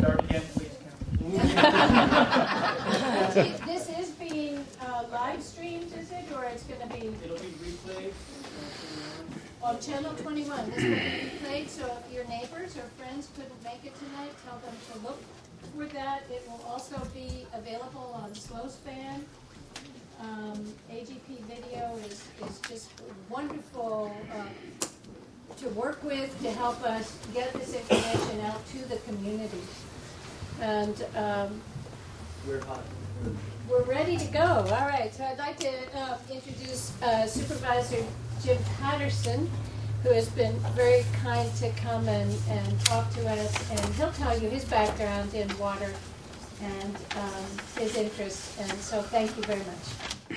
Start again, please, This is being live streamed, is it, or it's going to be? It'll be replayed. On Channel 21. This will be replayed, so if your neighbors or friends couldn't make it tonight, tell them to look for that. It will also be available on SlowSpan. AGP Video is just wonderful to work with to help us get this information out to the community. And we're ready to go. All right, so I'd like to introduce Supervisor Jim Patterson, who has been very kind to come and talk to us, and he'll tell you his background in water and his interests, and so thank you very much.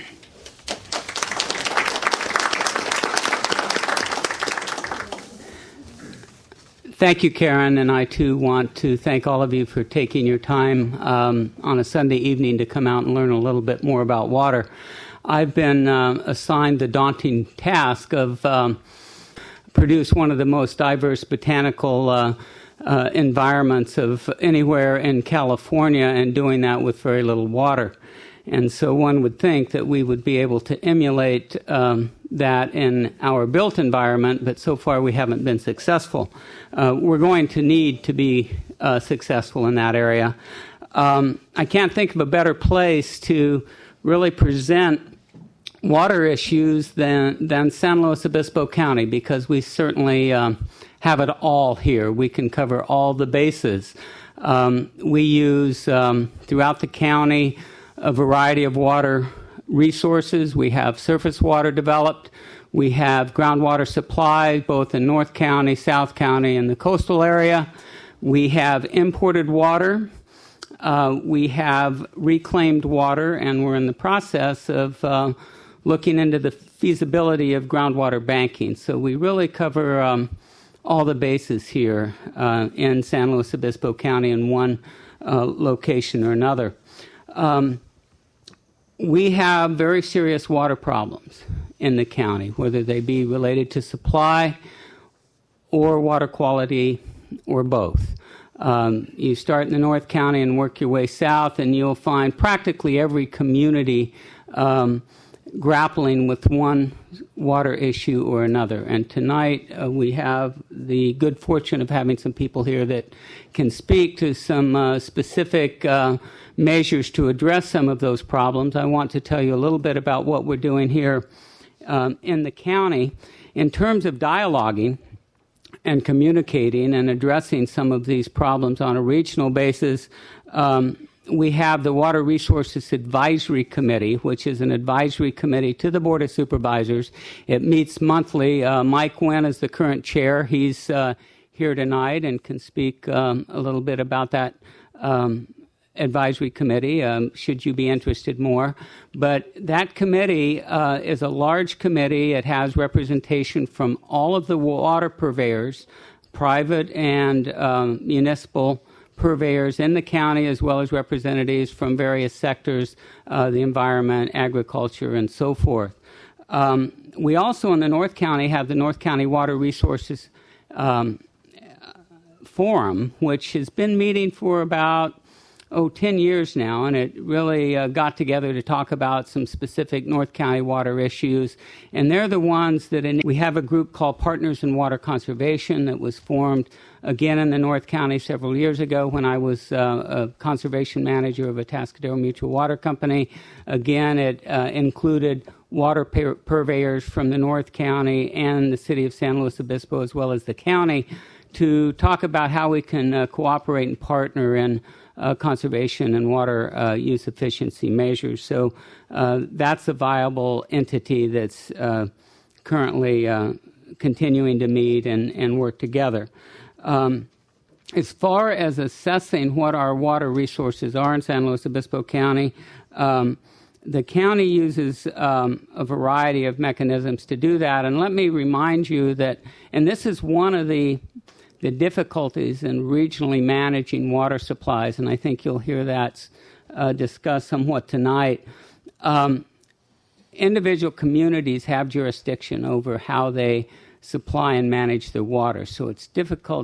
Thank you, Karen, and I too want to thank all of you for taking your time on a Sunday evening to come out and learn a little bit more about water. I've been assigned the daunting task of produce one of the most diverse botanical environments of anywhere in California, and doing that with very little water. And so one would think that we would be able to emulate that in our built environment, but so far we haven't been successful. We're going to need to be successful in that area. I can't think of a better place to really present water issues than San Luis Obispo County, because we certainly have it all here. We can cover all the bases. We use throughout the county a variety of water resources. We have surface water developed. We have groundwater supply both in North County, South County, and the coastal area. We have imported water. We have reclaimed water, and we're in the process of looking into the feasibility of groundwater banking. So we really cover all the bases here in San Luis Obispo County in one location or another. We have very serious water problems in the county, whether they be related to supply or water quality or both. You start in the North County and work your way south, and you'll find practically every community grappling with one water issue or another. And tonight we have the good fortune of having some people here that can speak to some specific measures to address some of those problems. I want to tell you a little bit about what we're doing here in the county in terms of dialoguing and communicating and addressing some of these problems on a regional basis. We have the Water Resources Advisory Committee, which is an advisory committee to the Board of Supervisors. It meets monthly. Mike Wynn is the current chair. He's here tonight and can speak a little bit about that advisory committee, should you be interested more. But that committee is a large committee. It has representation from all of the water purveyors, private and municipal purveyors in the county, as well as representatives from various sectors, the environment, agriculture, and so forth. We also in the North County have the North County Water Resources Forum, which has been meeting for about 10 years now, and it really got together to talk about some specific North County water issues. And they're the ones that we have a group called Partners in Water Conservation that was formed again in the North County several years ago when I was a conservation manager of a Atascadero Mutual Water Company. Again, it included water purveyors from the North County and the city of San Luis Obispo, as well as the county, to talk about how we can cooperate and partner in conservation and water use efficiency measures. So that's a viable entity that's currently continuing to meet and work together. As far as assessing what our water resources are in San Luis Obispo County, the county uses a variety of mechanisms to do that. And let me remind you that, and this is one of the difficulties in regionally managing water supplies, and I think you'll hear that discussed somewhat tonight. Individual communities have jurisdiction over how they supply and manage their water, so it's difficult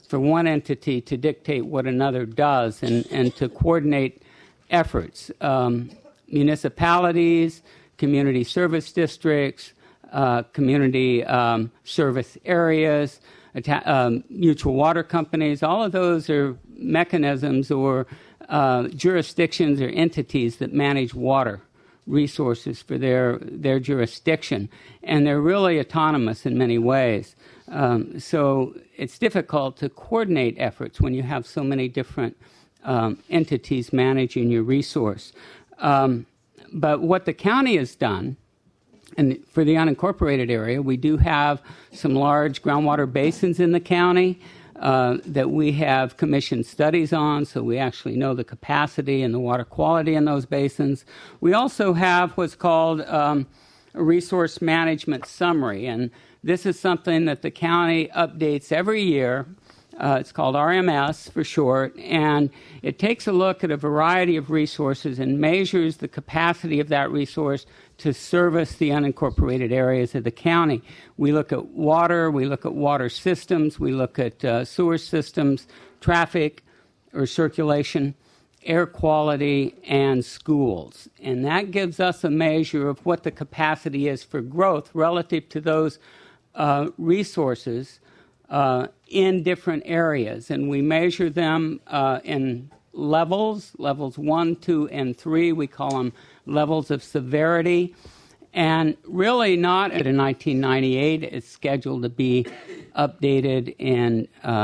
for one entity to dictate what another does and to coordinate efforts. Municipalities, community service districts, community service areas, mutual water companies, all of those are mechanisms or jurisdictions or entities that manage water resources for their jurisdiction. And they're really autonomous in many ways. So it's difficult to coordinate efforts when you have so many different entities managing your resource. But what the county has done, and for the unincorporated area, we do have some large groundwater basins in the county that we have commissioned studies on, so we actually know the capacity and the water quality in those basins. We also have what's called a resource management summary, and this is something that the county updates every year. It's called RMS for short, and it takes a look at a variety of resources and measures the capacity of that resource to service the unincorporated areas of the county. We look at water, we look at water systems, we look at sewer systems, traffic or circulation, air quality, and schools. And that gives us a measure of what the capacity is for growth relative to those resources in different areas. And we measure them in levels 1, 2, and 3. We call them levels of severity. And really not in 1998. It's scheduled to be updated in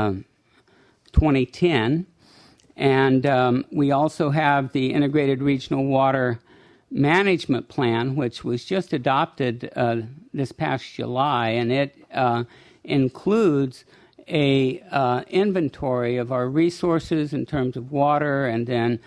2010. And we also have the Integrated Regional Water Management Plan, which was just adopted this past July, and it includes a inventory of our resources in terms of water, and then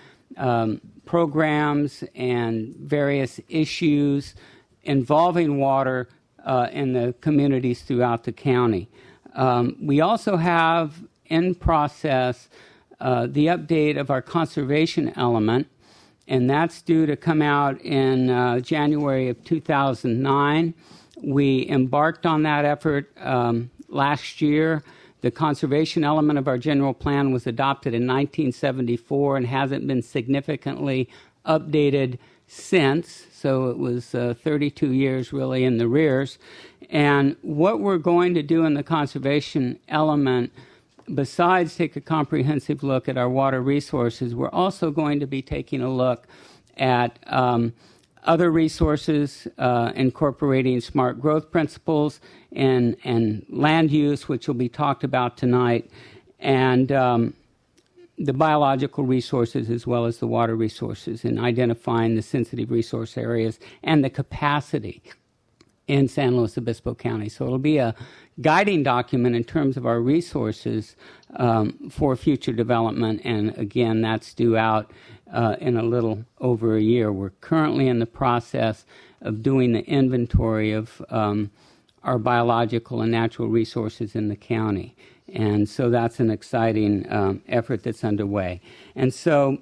programs and various issues involving water in the communities throughout the county. We also have in process the update of our conservation element, and that's due to come out in January of 2009. We embarked on that effort last year. The conservation element of our general plan was adopted in 1974 and hasn't been significantly updated since, so it was 32 years really in the rears. And what we're going to do in the conservation element, besides take a comprehensive look at our water resources, we're also going to be taking a look at other resources, incorporating smart growth principles and land use, which will be talked about tonight, and the biological resources as well as the water resources, and identifying the sensitive resource areas and the capacity in San Luis Obispo County. So it'll be a guiding document in terms of our resources for future development, and again, that's due out in a little over a year. We're currently in the process of doing the inventory of our biological and natural resources in the county. And so that's an exciting effort that's underway. And so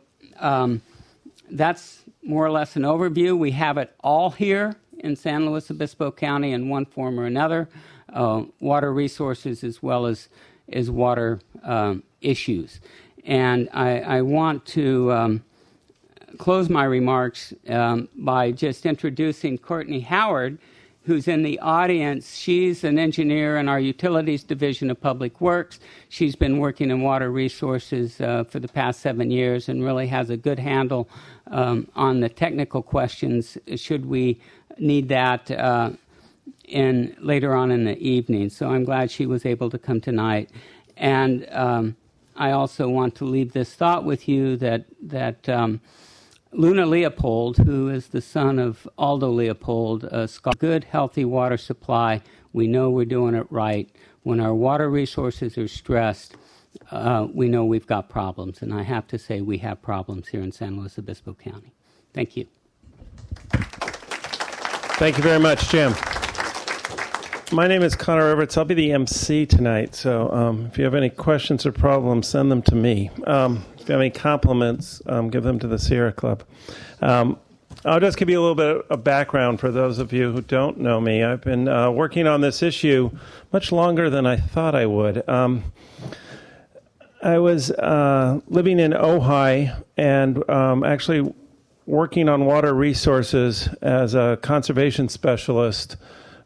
that's more or less an overview. We have it all here in San Luis Obispo County in one form or another, water resources as well as water issues. And I want to close my remarks by just introducing Courtney Howard, who's in the audience. She's an engineer in our Utilities Division of Public Works. She's been working in water resources for the past 7 years and really has a good handle on the technical questions should we need that later on in the evening. So I'm glad she was able to come tonight. And I also want to leave this thought with you that Luna Leopold, who is the son of Aldo Leopold, a good, healthy water supply. We know we're doing it right. When our water resources are stressed, we know we've got problems. And I have to say we have problems here in San Luis Obispo County. Thank you. Thank you very much, Jim. My name is Connor Everett. I'll be the MC tonight. So if you have any questions or problems, send them to me. If you have any compliments, give them to the Sierra Club. I'll just give you a little bit of background for those of you who don't know me. I've been working on this issue much longer than I thought I would. I was living in Ojai and actually working on water resources as a conservation specialist,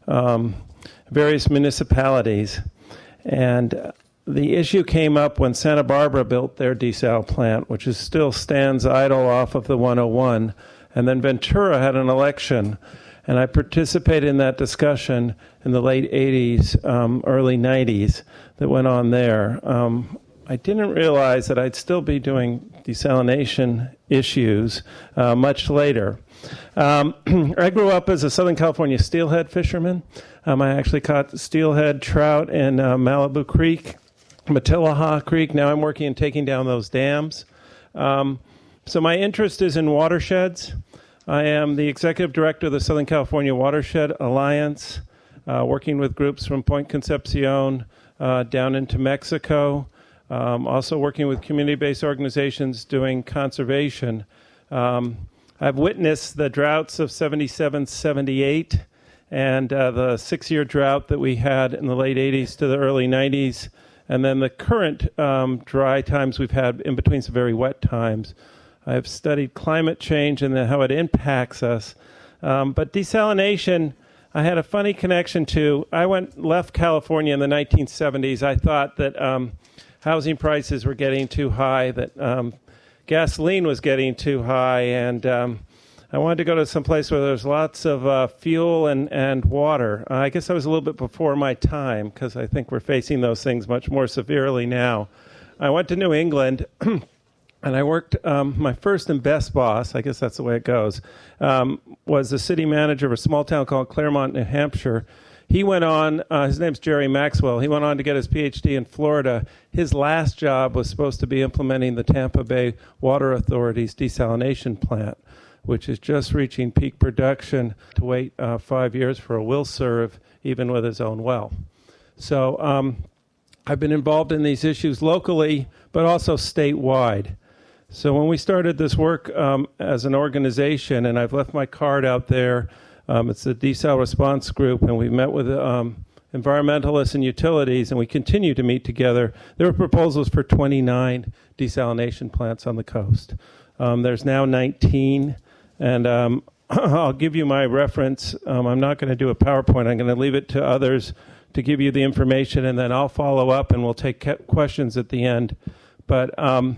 various municipalities. And the issue came up when Santa Barbara built their desal plant, which still stands idle off of the 101. And then Ventura had an election. And I participated in that discussion in the late 80s, early 90s that went on there. I didn't realize that I'd still be doing desalination issues much later. I grew up as a Southern California steelhead fisherman. I actually caught steelhead trout in Malibu Creek, Matilaha Creek. Now I'm working in taking down those dams. So my interest is in watersheds. I am the executive director of the Southern California Watershed Alliance, working with groups from Point Concepcion down into Mexico. Also working with community-based organizations doing conservation. I've witnessed the droughts of 77, 78, and the 6-year drought that we had in the late 80s to the early 90s, and then the current dry times we've had in between some very wet times. I've studied climate change and how it impacts us. But desalination, I had a funny connection to. I left California in the 1970s. I thought that housing prices were getting too high, that gasoline was getting too high, and I wanted to go to some place where there's lots of fuel and water. I guess I was a little bit before my time, because I think we're facing those things much more severely now. I went to New England, and I worked, my first and best boss, I guess that's the way it goes, was the city manager of a small town called Claremont, New Hampshire. He went on, his name's Jerry Maxwell, he went on to get his PhD in Florida. His last job was supposed to be implementing the Tampa Bay Water Authority's desalination plant, which is just reaching peak production, to wait 5 years for a will serve, even with his own well. So I've been involved in these issues locally, but also statewide. So when we started this work as an organization, and I've left my card out there, it's the Desal Response Group, and we've met with environmentalists and utilities, and we continue to meet together. There were proposals for 29 desalination plants on the coast. There's now 19, and I'll give you my reference. I'm not going to do a PowerPoint. I'm going to leave it to others to give you the information, and then I'll follow up, and we'll take questions at the end. But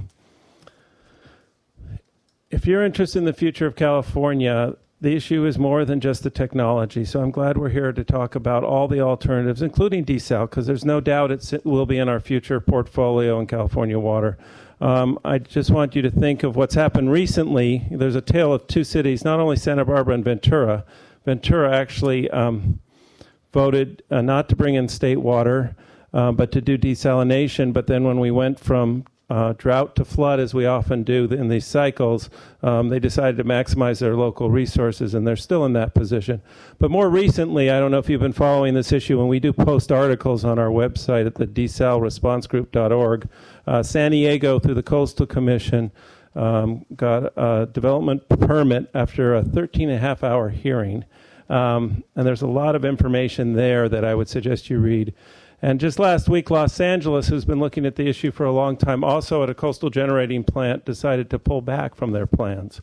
if you're interested in the future of California, the issue is more than just the technology. So I'm glad we're here to talk about all the alternatives, including desal, because there's no doubt it will be in our future portfolio in California Water. I just want you to think of what's happened recently. There's a tale of two cities, not only Santa Barbara and Ventura. Ventura actually voted not to bring in state water, but to do desalination. But then when we went from drought to flood, as we often do in these cycles, they decided to maximize their local resources, and they're still in that position. But more recently, I don't know if you've been following this issue, when we do post articles on our website at the desalresponsegroup.org, San Diego, through the Coastal Commission, got a development permit after a 13-and-a-half-hour hearing. And there's a lot of information there that I would suggest you read. And just last week, Los Angeles, who's been looking at the issue for a long time, also at a coastal generating plant, decided to pull back from their plans.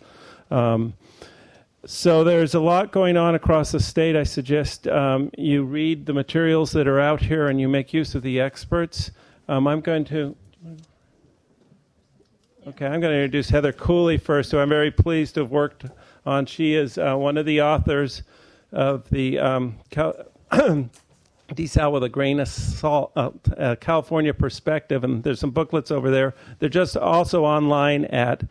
So there's a lot going on across the state. I suggest you read the materials that are out here and you make use of the experts. I'm going to introduce Heather Cooley first, who I'm very pleased to have worked on. She is one of the authors of the Desal with a Grain of Salt, California Perspective, and there's some booklets over there. They're just also online at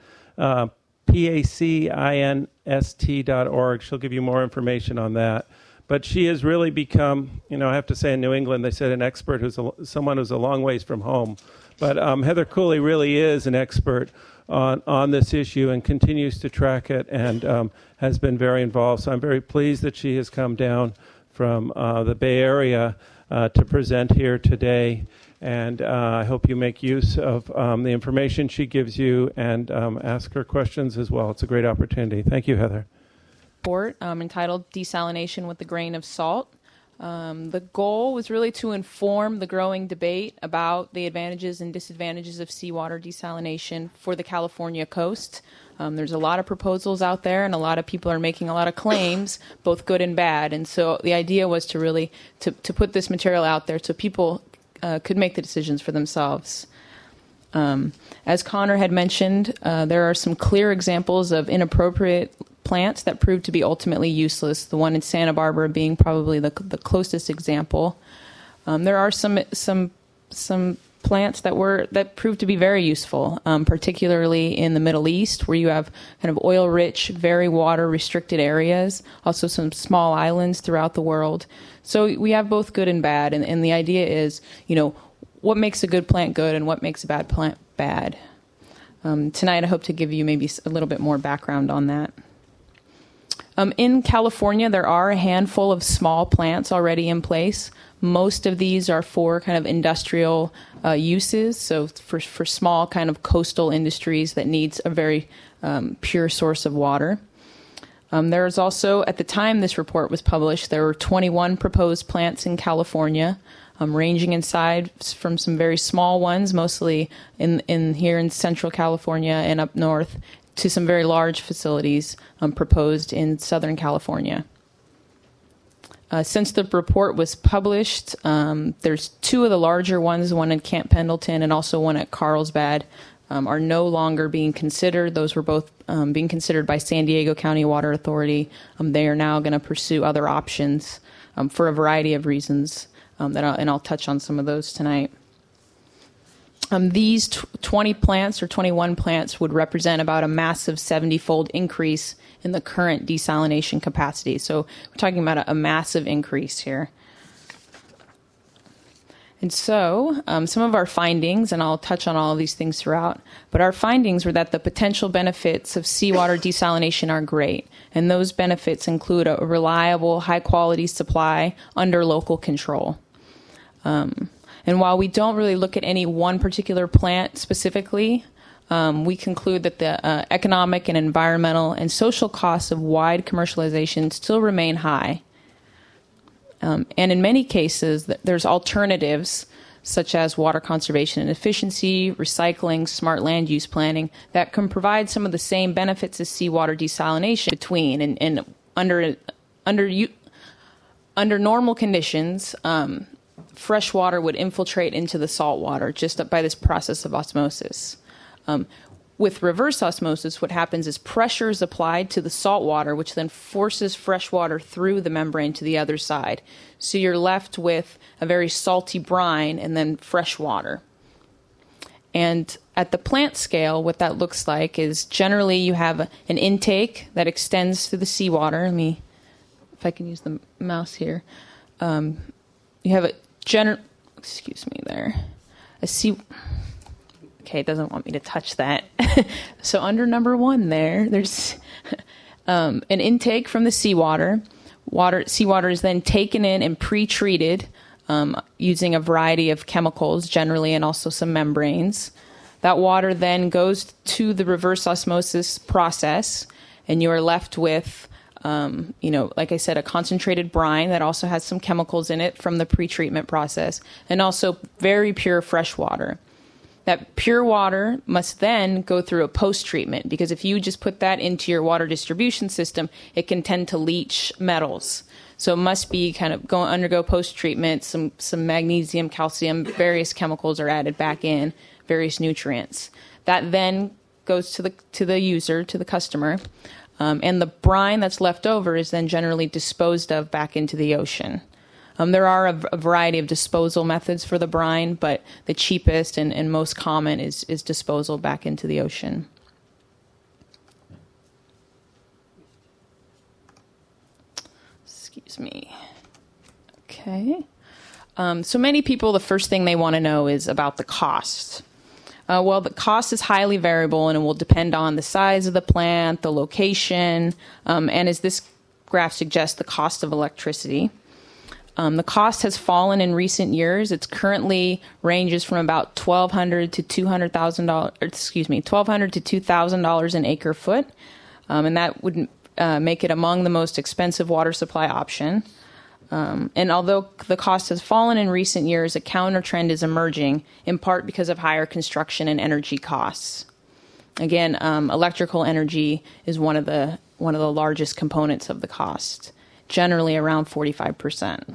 PACINST.org. She'll give you more information on that. But she has really become, I have to say in New England, they said an expert who's someone who's a long ways from home. But Heather Cooley really is an expert on this issue and continues to track it and has been very involved. So I'm very pleased that she has come down from the Bay Area to present here today. And I hope you make use of the information she gives you and ask her questions as well. It's a great opportunity. Thank you, Heather. Report entitled Desalination with a Grain of Salt. The goal was really to inform the growing debate about the advantages and disadvantages of seawater desalination for the California coast. There's a lot of proposals out there, and a lot of people are making a lot of claims, both good and bad. And so the idea was to really to put this material out there so people could make the decisions for themselves. As Connor had mentioned, there are some clear examples of inappropriate plants that proved to be ultimately useless, the one in Santa Barbara being probably the closest example. There are some plants that proved to be very useful, particularly in the Middle East, where you have kind of oil-rich, very water-restricted areas, also some small islands throughout the world. So we have both good and bad, and the idea is, what makes a good plant good and what makes a bad plant bad. Tonight I hope to give you maybe a little bit more background on that. In California, there are a handful of small plants already in place. Most of these are for kind of industrial uses, so for small kind of coastal industries that needs a very pure source of water. There is also, at the time this report was published, there were 21 proposed plants in California, ranging in size from some very small ones, mostly in here in Central California and up north, to some very large facilities proposed in Southern California. Since the report was published, there's two of the larger ones, one in Camp Pendleton and also one at Carlsbad, are no longer being considered. Those were both being considered by San Diego County Water Authority. They are now going to pursue other options for a variety of reasons, and I'll touch on some of those tonight. These 20 plants or 21 plants would represent about a massive 70-fold increase in the current desalination capacity. So we're talking about a massive increase here. And so some of our findings, and I'll touch on all of these things throughout, but our findings were that the potential benefits of seawater desalination are great. And those benefits include a reliable, high-quality supply under local control. And while we don't really look at any one particular plant specifically, we conclude that the economic and environmental and social costs of wide commercialization still remain high. And in many cases, there's alternatives such as water conservation and efficiency, recycling, smart land use planning that can provide some of the same benefits as seawater desalination between. And under normal conditions, fresh water would infiltrate into the salt water just by this process of osmosis. With reverse osmosis, what happens is pressure is applied to the salt water, which then forces fresh water through the membrane to the other side. So you're left with a very salty brine and then fresh water. And at the plant scale, what that looks like is generally you have an intake that extends to the seawater. If I can use the mouse here. You have a Okay, it doesn't want me to touch that. So under number 1 there's an intake from the seawater. Seawater is then taken in and pre-treated using a variety of chemicals generally, and also some membranes. That water then goes to the reverse osmosis process, and you are left with like I said, a concentrated brine that also has some chemicals in it from the pre-treatment process, and also very pure fresh water. That pure water must then go through a post-treatment, because if you just put that into your water distribution system, it can tend to leach metals. So it must be kind of undergo post-treatment, some magnesium, calcium, various chemicals are added back in, various nutrients. That then goes to the user, to the customer. And the brine that's left over is then generally disposed of back into the ocean. There are a variety of disposal methods for the brine, but the cheapest and most common is disposal back into the ocean. Excuse me. Okay. So many people, the first thing they want to know is about the cost. Well, the cost is highly variable, and it will depend on the size of the plant, the location, and as this graph suggests, the cost of electricity. The cost has fallen in recent years. It currently ranges from about $1,200 to $200,000. $1,200 to $2,000 an acre foot, and that would make it among the most expensive water supply option. And although the cost has fallen in recent years, a counter trend is emerging, in part because of higher construction and energy costs. Again, electrical energy is one of the largest components of the cost, generally around 45%.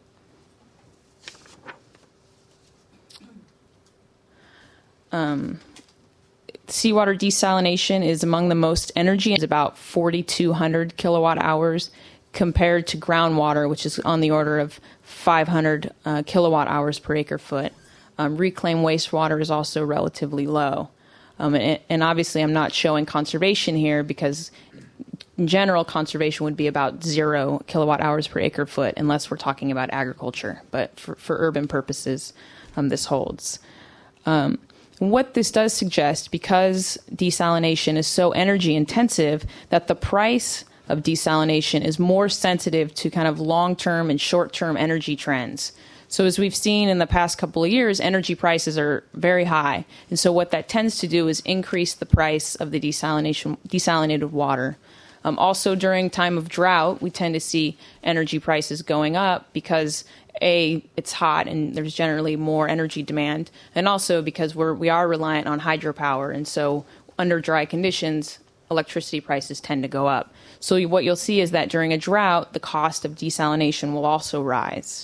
Seawater desalination is among the most energy. It's about 4,200 kilowatt hours compared to groundwater, which is on the order of 500 kilowatt hours per acre foot. Reclaimed wastewater is also relatively low. And obviously I'm not showing conservation here because in general conservation would be about 0 kilowatt hours per acre foot unless we're talking about agriculture. But for urban purposes, this holds. What this does suggest, because desalination is so energy intensive, that the price of desalination is more sensitive to kind of long-term and short-term energy trends. So as we've seen in the past couple of years, energy prices are very high. And so what that tends to do is increase the price of the desalinated water. Also during time of drought, we tend to see energy prices going up because it's hot and there's generally more energy demand, and also because we are reliant on hydropower, and so under dry conditions, electricity prices tend to go up. So what you'll see is that during a drought, the cost of desalination will also rise.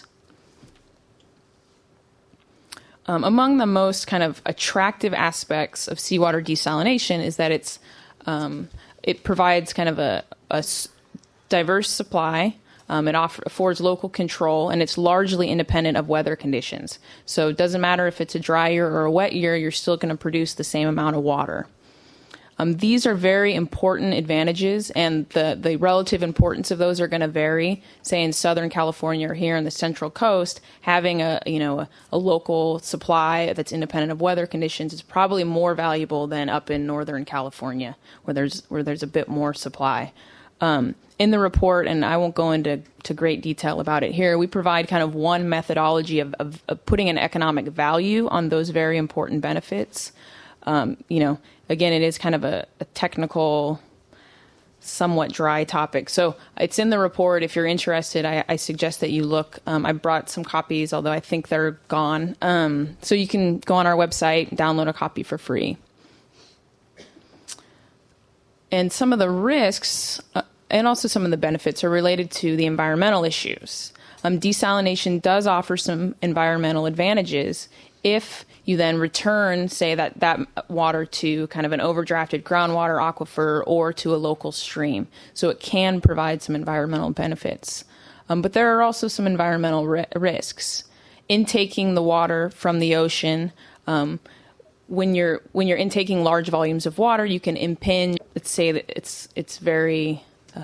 Among the most kind of attractive aspects of seawater desalination is that it provides kind of a diverse supply. It affords local control, and it's largely independent of weather conditions. So it doesn't matter if it's a dry year or a wet year, you're still going to produce the same amount of water. These are very important advantages, and the relative importance of those are going to vary. Say in Southern California or here on the Central Coast, having a local supply that's independent of weather conditions is probably more valuable than up in Northern California, where there's a bit more supply. In the report, and I won't go into great detail about it here, we provide kind of one methodology of putting an economic value on those very important benefits. Again, it is kind of a technical, somewhat dry topic. So it's in the report. If you're interested, I suggest that you look. I brought some copies, although I think they're gone. So you can go on our website, download a copy for free. And some of the risks and also some of the benefits are related to the environmental issues. Desalination does offer some environmental advantages if you then return, say, that water to kind of an overdrafted groundwater aquifer or to a local stream. So it can provide some environmental benefits. But there are also some environmental risks. Intaking the water from the ocean, when you're intaking large volumes of water, you can impinge. Let's say that it's very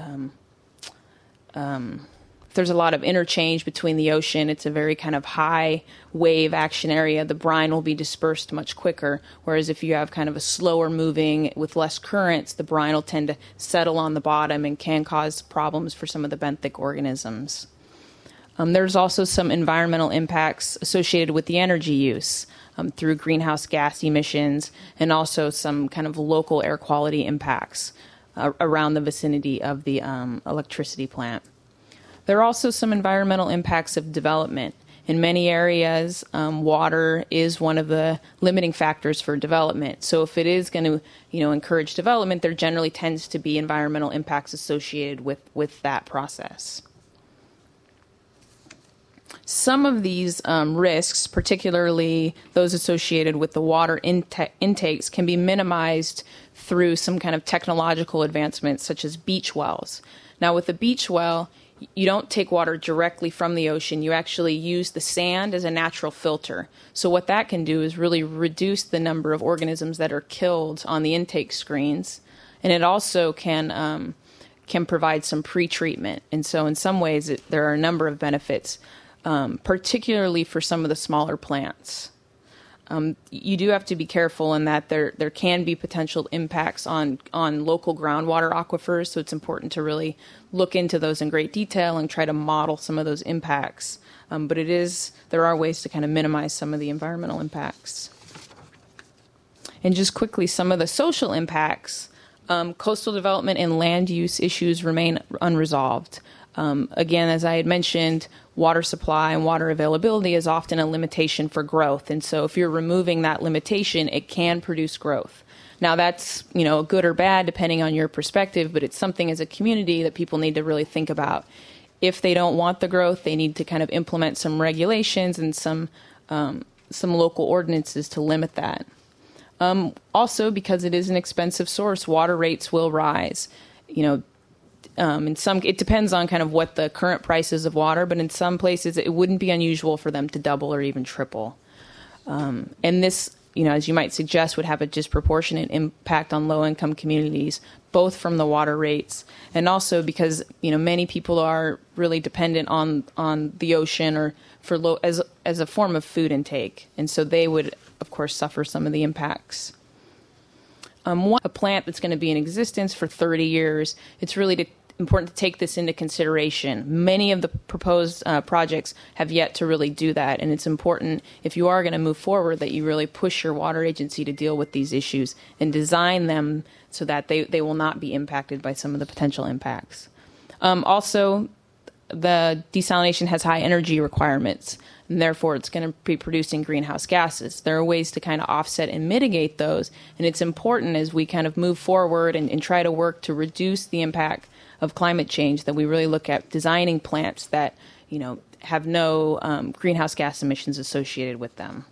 there's a lot of interchange between the ocean. It's a very kind of high wave action area. The brine will be dispersed much quicker, whereas if you have kind of a slower moving with less currents, the brine will tend to settle on the bottom and can cause problems for some of the benthic organisms. There's also some environmental impacts associated with the energy use through greenhouse gas emissions, and also some kind of local air quality impacts around the vicinity of the electricity plant. There are also some environmental impacts of development. In many areas, water is one of the limiting factors for development. So if it is going to, encourage development, there generally tends to be environmental impacts associated with that process. Some of these risks, particularly those associated with the water intakes, can be minimized through some kind of technological advancements, such as beach wells. Now, with the beach well, you don't take water directly from the ocean. You actually use the sand as a natural filter. So what that can do is really reduce the number of organisms that are killed on the intake screens, and it also can provide some pre-treatment. And so in some ways, there are a number of benefits, particularly for some of the smaller plants. You do have to be careful in that there can be potential impacts on local groundwater aquifers, so it's important to really look into those in great detail and try to model some of those impacts. But there are ways to kind of minimize some of the environmental impacts. And just quickly, some of the social impacts, coastal development and land use issues remain unresolved. Again, as I had mentioned, water supply and water availability is often a limitation for growth. And so if you're removing that limitation, it can produce growth. Now, that's, good or bad depending on your perspective, but it's something as a community that people need to really think about. If they don't want the growth, they need to kind of implement some regulations and some local ordinances to limit that. Also, because it is an expensive source, water rates will rise. It depends on kind of what the current price is of water, but in some places it wouldn't be unusual for them to double or even triple. And this, as you might suggest, would have a disproportionate impact on low-income communities, both from the water rates and also because, many people are really dependent on the ocean or as a form of food intake. And so they would, of course, suffer some of the impacts. A plant that's going to be in existence for 30 years, it's really important to take this into consideration. Many of the proposed projects have yet to really do that, and it's important, if you are going to move forward, that you really push your water agency to deal with these issues and design them so that they will not be impacted by some of the potential impacts. Also, the desalination has high energy requirements, and therefore it's going to be producing greenhouse gases. There are ways to kind of offset and mitigate those, and it's important as we kind of move forward and try to work to reduce the impact of climate change that we really look at designing plants that, have no greenhouse gas emissions associated with them.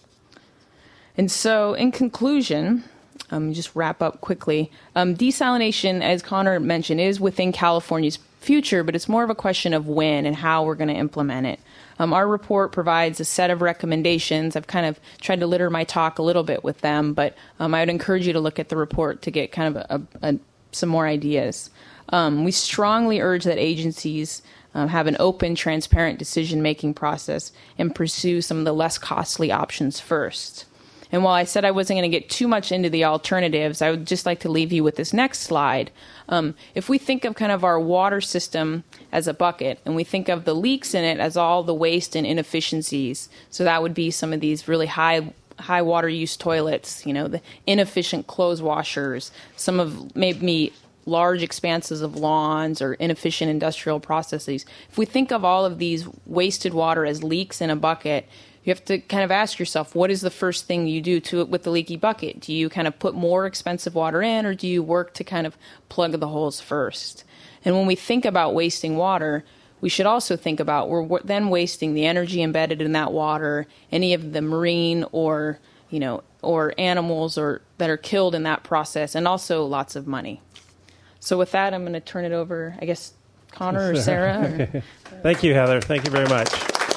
And so in conclusion, just wrap up quickly, desalination, as Connor mentioned, is within California's future, but it's more of a question of when and how we're going to implement it. Our report provides a set of recommendations. I've kind of tried to litter my talk a little bit with them, but I would encourage you to look at the report to get kind of some more ideas. We strongly urge that agencies have an open, transparent decision-making process and pursue some of the less costly options first. And while I said I wasn't going to get too much into the alternatives, I would just like to leave you with this next slide. If we think of kind of our water system as a bucket, and we think of the leaks in it as all the waste and inefficiencies, so that would be some of these really high water use toilets, the inefficient clothes washers, some of maybe large expanses of lawns or inefficient industrial processes. If we think of all of these wasted water as leaks in a bucket, you have to kind of ask yourself, what is the first thing you do with the leaky bucket? Do you kind of put more expensive water in, or do you work to kind of plug the holes first? And when we think about wasting water, we should also think about we're then wasting the energy embedded in that water, any of the marine or animals that are killed in that process, and also lots of money. So with that, I'm going to turn it over, I guess, Connor or Sarah. Okay. Thank you, Heather. Thank you very much.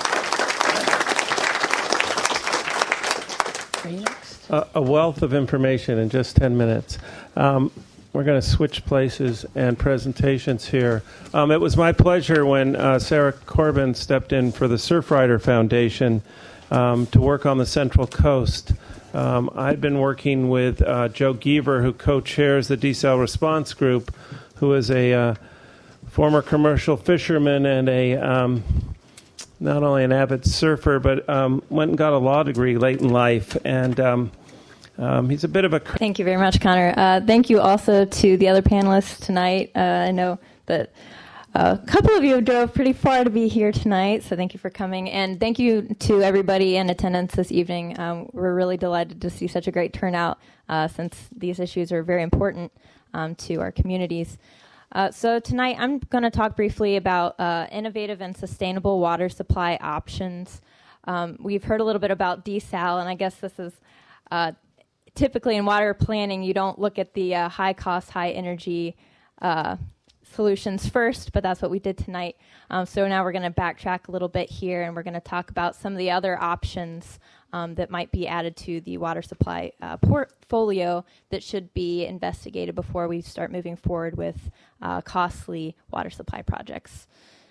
Are you next? A wealth of information in just 10 minutes. We're going to switch places and presentations here. It was my pleasure when Sarah Corbin stepped in for the Surfrider Foundation to work on the Central Coast. I've been working with Joe Geaver, who co-chairs the Desal Response Group, who is a former commercial fisherman and not only an avid surfer, but went and got a law degree late in life. And he's a bit of a... Thank you very much, Connor. Thank you also to the other panelists tonight. I know that a couple of you drove pretty far to be here tonight, so thank you for coming. And thank you to everybody in attendance this evening. We're really delighted to see such a great turnout since these issues are very important to our communities. So tonight I'm going to talk briefly about innovative and sustainable water supply options. We've heard a little bit about desal, and I guess this is typically in water planning, you don't look at the high cost, high energy solutions first, but that's what we did tonight. So now we're going to backtrack a little bit here, and we're going to talk about some of the other options that might be added to the water supply portfolio that should be investigated before we start moving forward with costly water supply projects.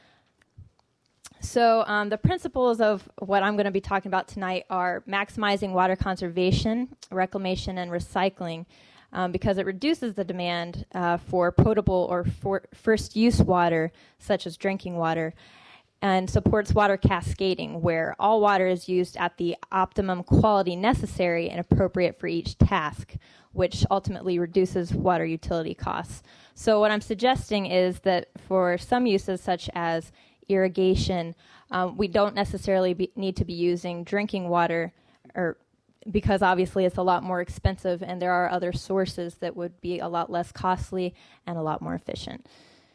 So the principles of what I'm going to be talking about tonight are maximizing water conservation, reclamation, and recycling, because it reduces the demand for potable or first-use water, such as drinking water, and supports water cascading, where all water is used at the optimum quality necessary and appropriate for each task, which ultimately reduces water utility costs. So what I'm suggesting is that for some uses such as irrigation, we don't necessarily need to be using drinking water, or because obviously it's a lot more expensive, and there are other sources that would be a lot less costly and a lot more efficient.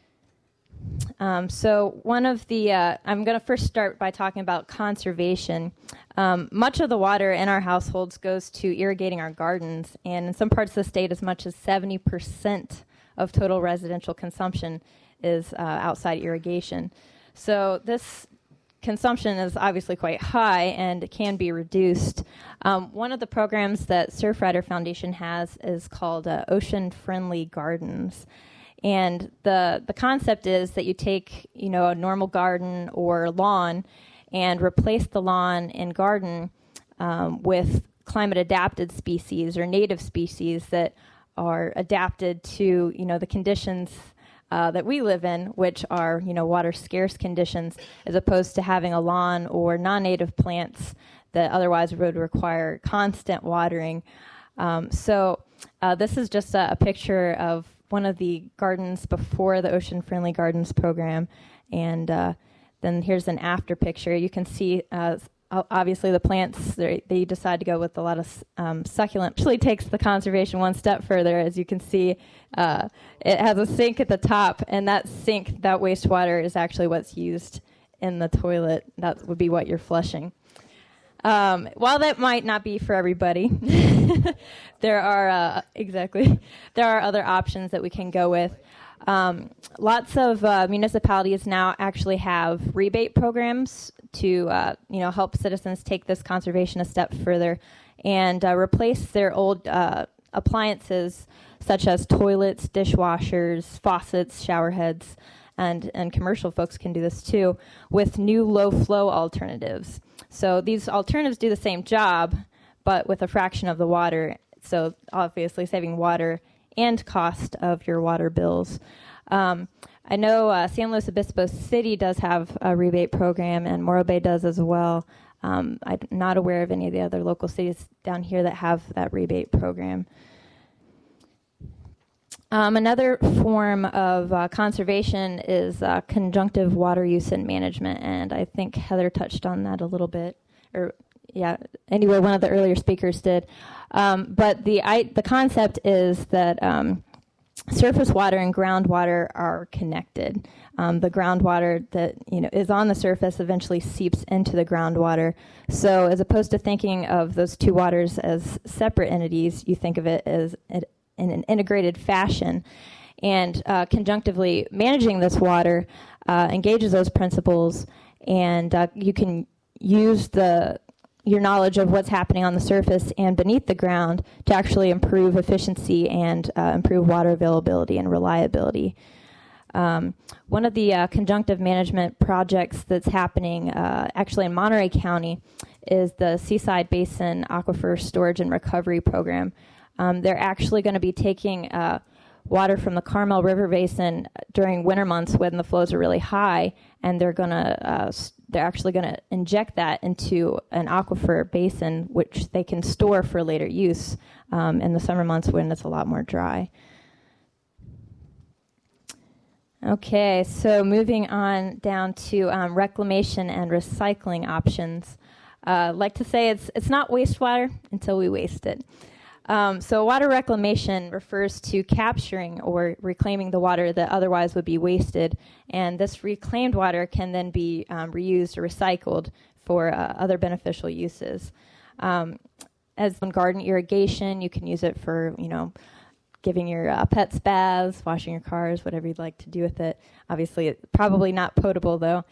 So one of the, I'm going to first start by talking about conservation. Much of the water in our households goes to irrigating our gardens, and in some parts of the state, as much as 70% of total residential consumption is outside irrigation. So this consumption is obviously quite high and can be reduced. One of the programs that Surfrider Foundation has is called Ocean Friendly Gardens. And the concept is that you take, a normal garden or lawn and replace the lawn and garden with climate-adapted species or native species that are adapted to, the conditions that we live in, which are, water-scarce conditions, as opposed to having a lawn or non-native plants that otherwise would require constant watering. So this is just a picture of one of the gardens before the Ocean Friendly Gardens program, and then here's an after picture. You can see obviously the plants, they decide to go with a lot of succulent. Actually takes the conservation one step further. As you can see, it has a sink at the top, and that sink, that wastewater is actually what's used in the toilet. That would be what you're flushing. While that might not be for everybody, there are other options that we can go with. Lots of municipalities now actually have rebate programs to help citizens take this conservation a step further and replace their old appliances such as toilets, dishwashers, faucets, shower heads, and commercial folks can do this too, with new low-flow alternatives. So these alternatives do the same job, but with a fraction of the water, so obviously saving water and cost of your water bills. I know San Luis Obispo City does have a rebate program, and Morro Bay does as well. I'm not aware of any of the other local cities down here that have that rebate program. Another form of conservation is conjunctive water use and management, and I think Heather touched on that a little bit. Anyway, one of the earlier speakers did. But the concept is that surface water and groundwater are connected. The groundwater that is on the surface eventually seeps into the groundwater. So as opposed to thinking of those two waters as separate entities, you think of it as in an integrated fashion. And conjunctively managing this water engages those principles, and you can use your knowledge of what's happening on the surface and beneath the ground to actually improve efficiency and improve water availability and reliability. One of the conjunctive management projects that's happening actually in Monterey County is the Seaside Basin Aquifer Storage and Recovery Program. They're actually going to be taking water from the Carmel River Basin during winter months when the flows are really high, and they're actually going to inject that into an aquifer basin, which they can store for later use in the summer months when it's a lot more dry. Okay, so moving on down to reclamation and recycling options. I'd like to say it's not wastewater until we waste it. So water reclamation refers to capturing or reclaiming the water that otherwise would be wasted, and this reclaimed water can then be reused or recycled for other beneficial uses. As in garden irrigation, you can use it for, giving your pets baths, washing your cars, whatever you'd like to do with it. Obviously, it's probably not potable, though.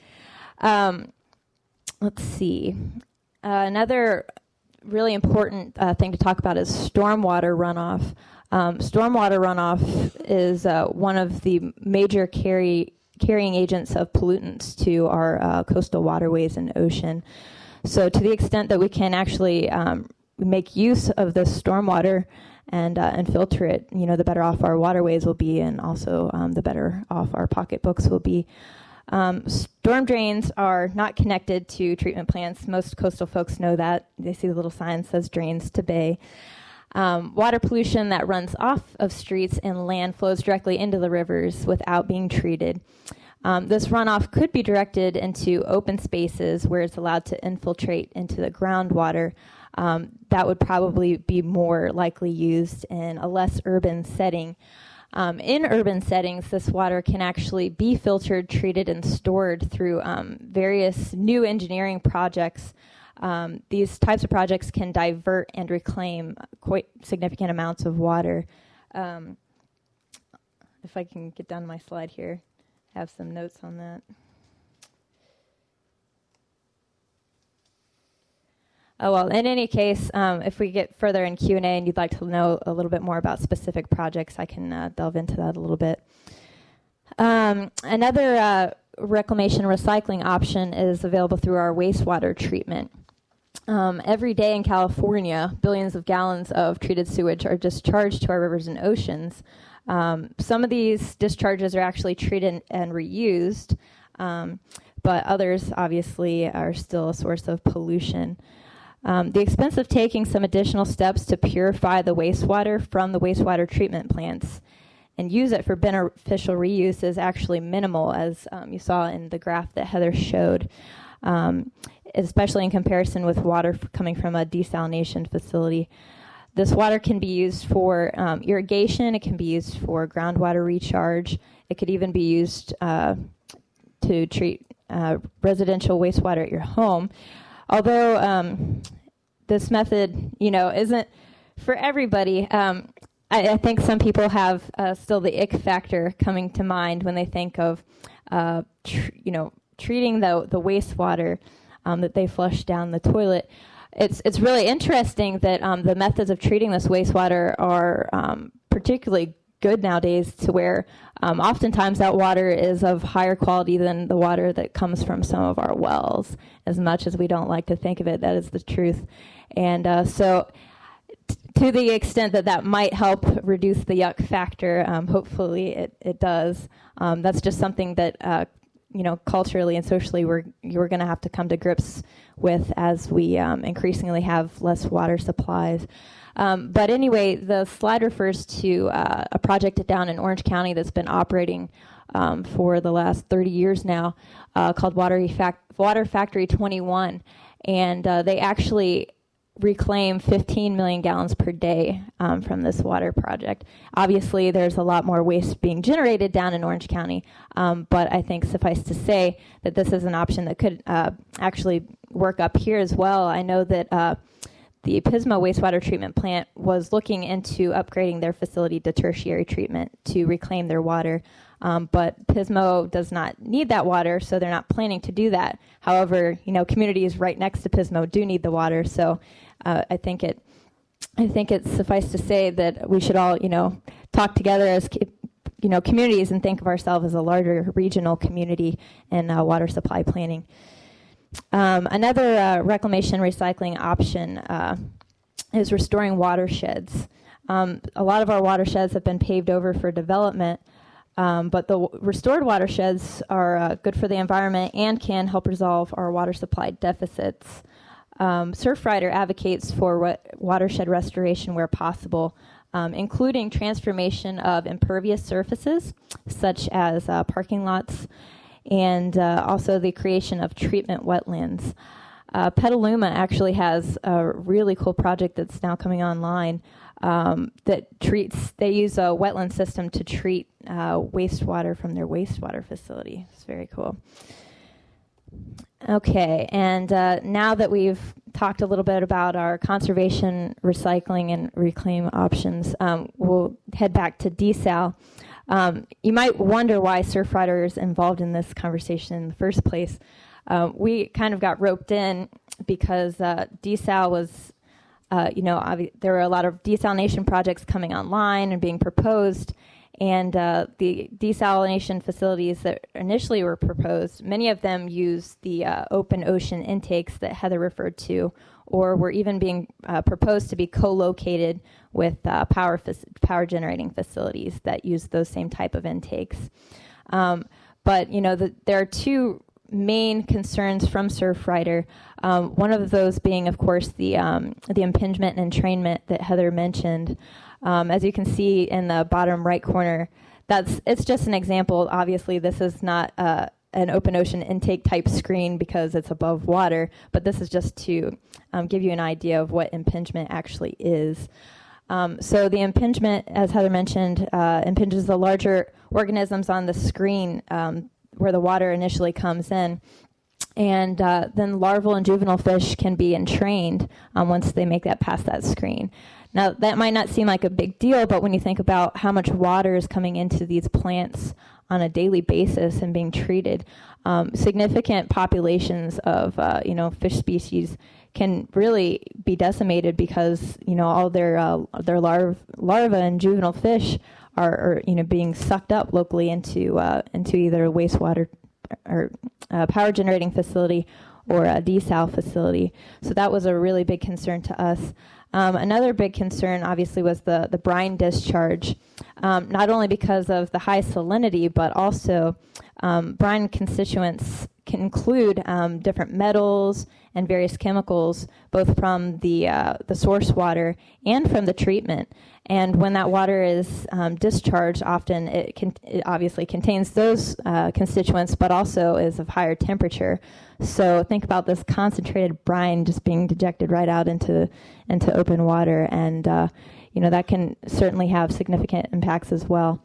Let's see. Another really important thing to talk about is stormwater runoff. Stormwater runoff is one of the major carrying agents of pollutants to our coastal waterways and ocean. So to the extent that we can actually make use of this stormwater and filter it, the better off our waterways will be, and also the better off our pocketbooks will be. Storm drains are not connected to treatment plants. Most coastal folks know that. They see the little sign that says drains to bay. Water pollution that runs off of streets and land flows directly into the rivers without being treated. This runoff could be directed into open spaces where it's allowed to infiltrate into the groundwater. That would probably be more likely used in a less urban setting. In urban settings, this water can actually be filtered, treated, and stored through various new engineering projects. These types of projects can divert and reclaim quite significant amounts of water. If I can get down to my slide here, I have some notes on that. Oh, well, in any case, if we get further in Q&A and you'd like to know a little bit more about specific projects, I can delve into that a little bit. Another reclamation recycling option is available through our wastewater treatment. Every day in California, billions of gallons of treated sewage are discharged to our rivers and oceans. Some of these discharges are actually treated and reused, but others obviously are still a source of pollution. The expense of taking some additional steps to purify the wastewater from the wastewater treatment plants and use it for beneficial reuse is actually minimal, as you saw in the graph that Heather showed, especially in comparison with water coming from a desalination facility. This water can be used for irrigation. It can be used for groundwater recharge. It could even be used to treat residential wastewater at your home. Although this method, isn't for everybody, I think some people have still the ick factor coming to mind when they think of, treating the wastewater that they flush down the toilet. It's really interesting that the methods of treating this wastewater are particularly good nowadays, to where oftentimes that water is of higher quality than the water that comes from some of our wells. As much as we don't like to think of it, that is the truth. And so to the extent that might help reduce the yuck factor, hopefully it does. That's just something that culturally and socially we're going to have to come to grips with as we increasingly have less water supplies. But anyway, the slide refers to a project down in Orange County that's been operating for the last 30 years now, called Water Factory 21. And they actually reclaim 15 million gallons per day from this water project. Obviously, there's a lot more waste being generated down in Orange County, but I think suffice to say that this is an option that could actually work up here as well. I know that the Pismo wastewater treatment plant was looking into upgrading their facility to tertiary treatment to reclaim their water, but Pismo does not need that water, so they're not planning to do that. However, communities right next to Pismo do need the water, so I think it's suffice to say that we should all, talk together as communities and think of ourselves as a larger regional community in water supply planning. Another reclamation recycling option is restoring watersheds. A lot of our watersheds have been paved over for development, but the restored watersheds are good for the environment and can help resolve our water supply deficits. Surfrider advocates for watershed restoration where possible, including transformation of impervious surfaces, such as parking lots, and also the creation of treatment wetlands. Petaluma actually has a really cool project that's now coming online they use a wetland system to treat wastewater from their wastewater facility. It's very cool. Okay, and now that we've talked a little bit about our conservation, recycling, and reclaim options, we'll head back to desal. You might wonder why Surfrider is involved in this conversation in the first place. We kind of got roped in because desal was, there were a lot of desalination projects coming online and being proposed, and the desalination facilities that initially were proposed, many of them used the open ocean intakes that Heather referred to, or were even being proposed to be co-located with power generating facilities that use those same type of intakes. But, there are two main concerns from Surfrider. One of those being, of course, the impingement and entrainment that Heather mentioned. As you can see in the bottom right corner, it's just an example. Obviously, this is not an open ocean intake type screen because it's above water, but this is just to give you an idea of what impingement actually is. So the impingement, as Heather mentioned, impinges the larger organisms on the screen where the water initially comes in. And then larval and juvenile fish can be entrained once they make that past that screen. Now, that might not seem like a big deal, but when you think about how much water is coming into these plants on a daily basis and being treated, significant populations of fish species can really be decimated because all their larvae and juvenile fish are being sucked up locally into either a wastewater or power generating facility or a desal facility. So that was a really big concern to us. Another big concern, obviously, was the brine discharge, not only because of the high salinity, but also brine constituents can include different metals and various chemicals, both from the source water and from the treatment. And when that water is discharged, often it obviously contains those constituents, but also is of higher temperature. So think about this concentrated brine just being dejected right out into open water, and that can certainly have significant impacts as well.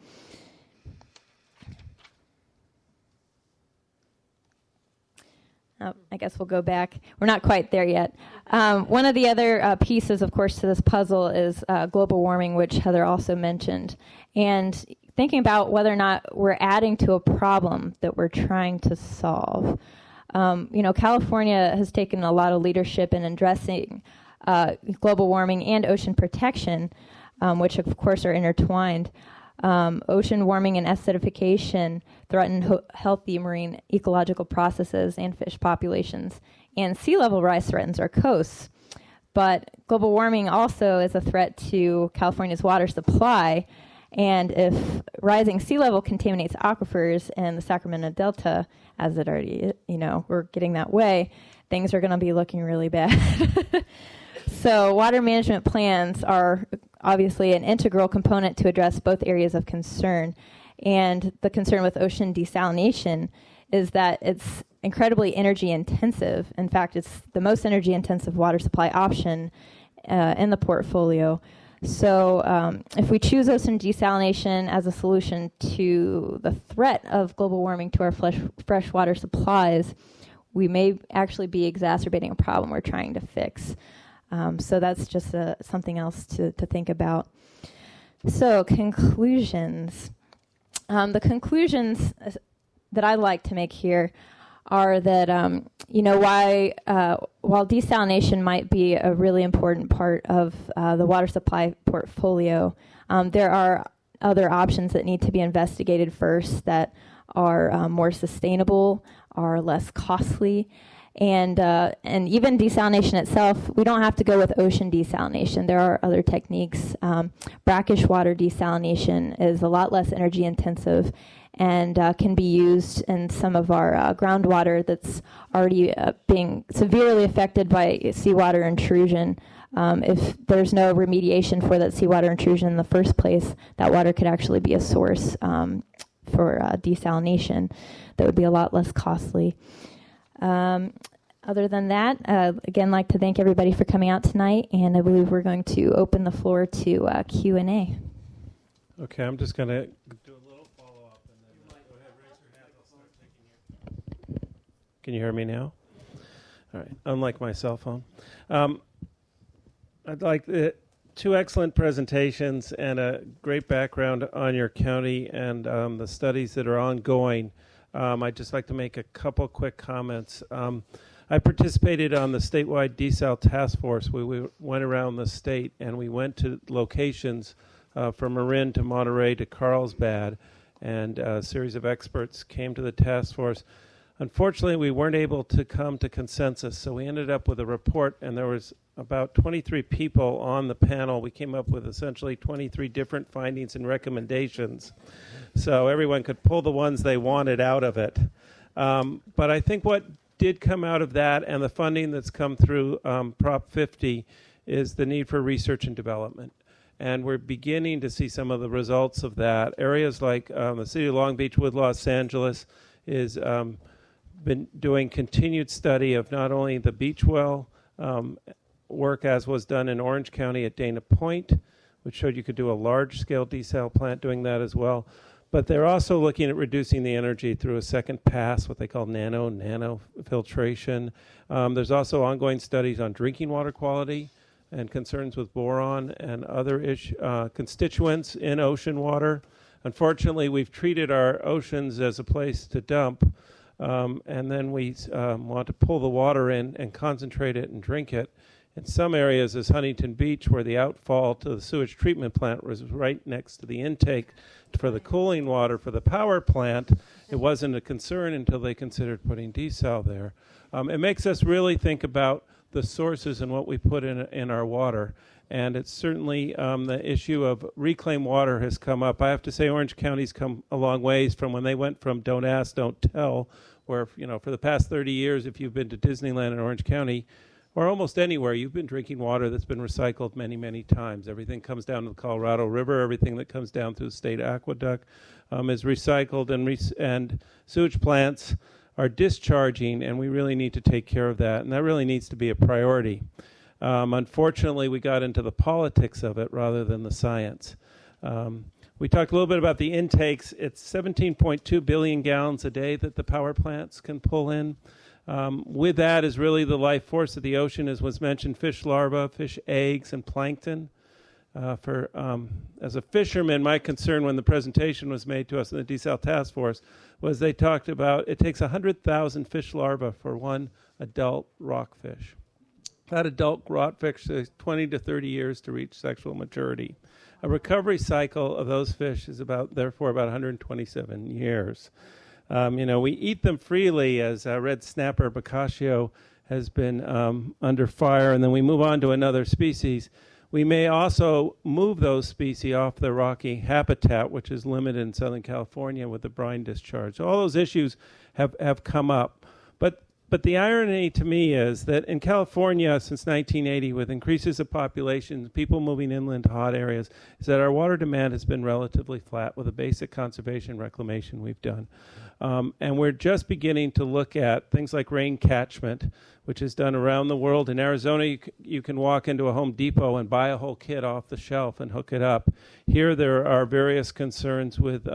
Oh, I guess we'll go back. We're not quite there yet. One of the other pieces, of course, to this puzzle is global warming, which Heather also mentioned. And thinking about whether or not we're adding to a problem that we're trying to solve. California has taken a lot of leadership in addressing global warming and ocean protection, which, of course, are intertwined. Ocean warming and acidification threaten healthy marine ecological processes and fish populations, and sea level rise threatens our coasts. But global warming also is a threat to California's water supply, and if rising sea level contaminates aquifers in the Sacramento Delta, as it already, we're getting that way, things are going to be looking really bad. So water management plans are obviously an integral component to address both areas of concern. And the concern with ocean desalination is that it's incredibly energy intensive. In fact, it's the most energy intensive water supply option in the portfolio. So if we choose ocean desalination as a solution to the threat of global warming to our freshwater supplies, we may actually be exacerbating a problem we're trying to fix. So that's just something else to think about. So conclusions. The conclusions that I'd like to make here are that, while desalination might be a really important part of the water supply portfolio, there are other options that need to be investigated first that are more sustainable, are less costly, and even desalination itself, we don't have to go with ocean desalination. There are other techniques. Brackish water desalination is a lot less energy intensive and can be used in some of our groundwater that's already being severely affected by seawater intrusion. If there's no remediation for that seawater intrusion in the first place, that water could actually be a source for desalination that would be a lot less costly. Other than that, again, like to thank everybody for coming out tonight, and I believe we're going to open the floor to Q&A. Okay, I'm just going to do a little follow-up, and then go ahead, raise your hand. I'll start taking your... Can you hear me now? All right, unlike my cell phone. I'd like two excellent presentations and a great background on your county and the studies that are ongoing. I'd just like to make a couple quick comments. I participated on the statewide desal task force. We went around the state, and we went to locations from Marin to Monterey to Carlsbad, and a series of experts came to the task force. Unfortunately, we weren't able to come to consensus, so we ended up with a report, and there was about 23 people on the panel. We came up with essentially 23 different findings and recommendations. so everyone could pull the ones they wanted out of it. But I think what did come out of that and the funding that's come through Prop 50 is the need for research and development. And we're beginning to see some of the results of that. Areas like the city of Long Beach with Los Angeles is been doing continued study of not only the beach well work as was done in Orange County at Dana Point, which showed you could do a large-scale desal plant doing that as well. But they're also looking at reducing the energy through a second pass, what they call nano filtration. There's also ongoing studies on drinking water quality and concerns with boron and other constituents in ocean water. Unfortunately, we've treated our oceans as a place to dump, and then we want to pull the water in and concentrate it and drink it. In some areas, as Huntington Beach, where the outfall to the sewage treatment plant was right next to the intake for the cooling water for the power plant, it wasn't a concern until they considered putting desal there. It makes us really think about the sources and what we put in our water. And it's certainly the issue of reclaimed water has come up. I have to say Orange County's come a long ways from when they went from don't ask, don't tell, where, for the past 30 years, if you've been to Disneyland in Orange County, or almost anywhere, you've been drinking water that's been recycled many, many times. Everything comes down to the Colorado River. Everything that comes down through the state aqueduct is recycled, and sewage plants are discharging, and we really need to take care of that, and that really needs to be a priority. Unfortunately, we got into the politics of it rather than the science. We talked a little bit about the intakes. It's 17.2 billion gallons a day that the power plants can pull in. With that is really the life force of the ocean, as was mentioned, fish larvae, fish eggs, and plankton. As a fisherman, my concern when the presentation was made to us in the Desal Task Force was they talked about it takes 100,000 fish larvae for one adult rockfish. That adult rockfish takes 20 to 30 years to reach sexual maturity. A recovery cycle of those fish is therefore about 127 years. We eat them freely, as red snapper Boccaccio has been under fire, and then we move on to another species. We may also move those species off their rocky habitat, which is limited in Southern California with the brine discharge. So all those issues have come up. But the irony to me is that in California since 1980, with increases of population, people moving inland to hot areas, is that our water demand has been relatively flat with the basic conservation reclamation we've done. And we're just beginning to look at things like rain catchment, which is done around the world. In Arizona, you can walk into a Home Depot and buy a whole kit off the shelf and hook it up. Here there are various concerns with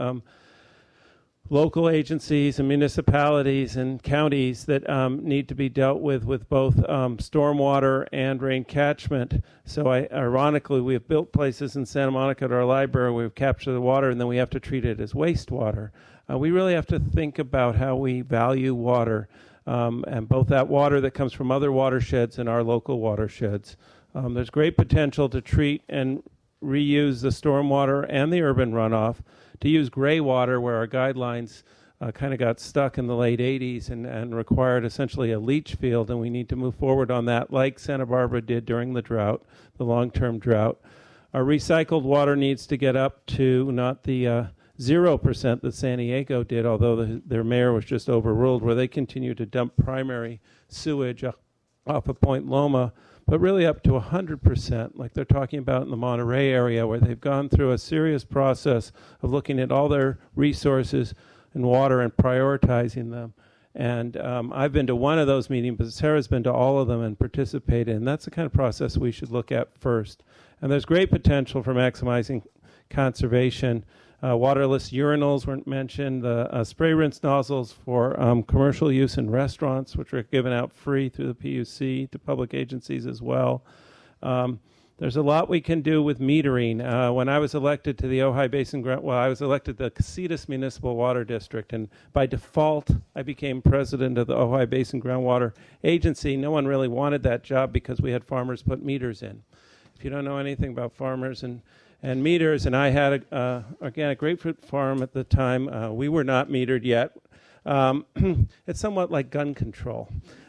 local agencies and municipalities and counties that need to be dealt with both stormwater and rain catchment. So ironically, we have built places in Santa Monica at our library where we've captured the water and then we have to treat it as wastewater. We really have to think about how we value water and both that water that comes from other watersheds and our local watersheds. There's great potential to treat and reuse the stormwater and the urban runoff, to use gray water where our guidelines kind of got stuck in the late 80s and required essentially a leach field, and we need to move forward on that like Santa Barbara did during the drought, the long-term drought. Our recycled water needs to get up to not the 0% that San Diego did, although their mayor was just overruled, where they continue to dump primary sewage off of Point Loma, but really up to 100%, like they're talking about in the Monterey area, where they've gone through a serious process of looking at all their resources and water and prioritizing them. And I've been to one of those meetings, but Sarah's been to all of them and participated, and that's the kind of process we should look at first. And there's great potential for maximizing conservation. Waterless urinals were mentioned, the spray rinse nozzles for commercial use in restaurants, which are given out free through the PUC to public agencies as well. There's a lot we can do with metering. When I was elected to the Ojai Basin, I was elected to the Casitas Municipal Water District, and by default, I became president of the Ojai Basin Groundwater Agency. No one really wanted that job because we had farmers put meters in. If you don't know anything about farmers and meters, and I had a organic grapefruit farm at the time. We were not metered yet. It's somewhat like gun control.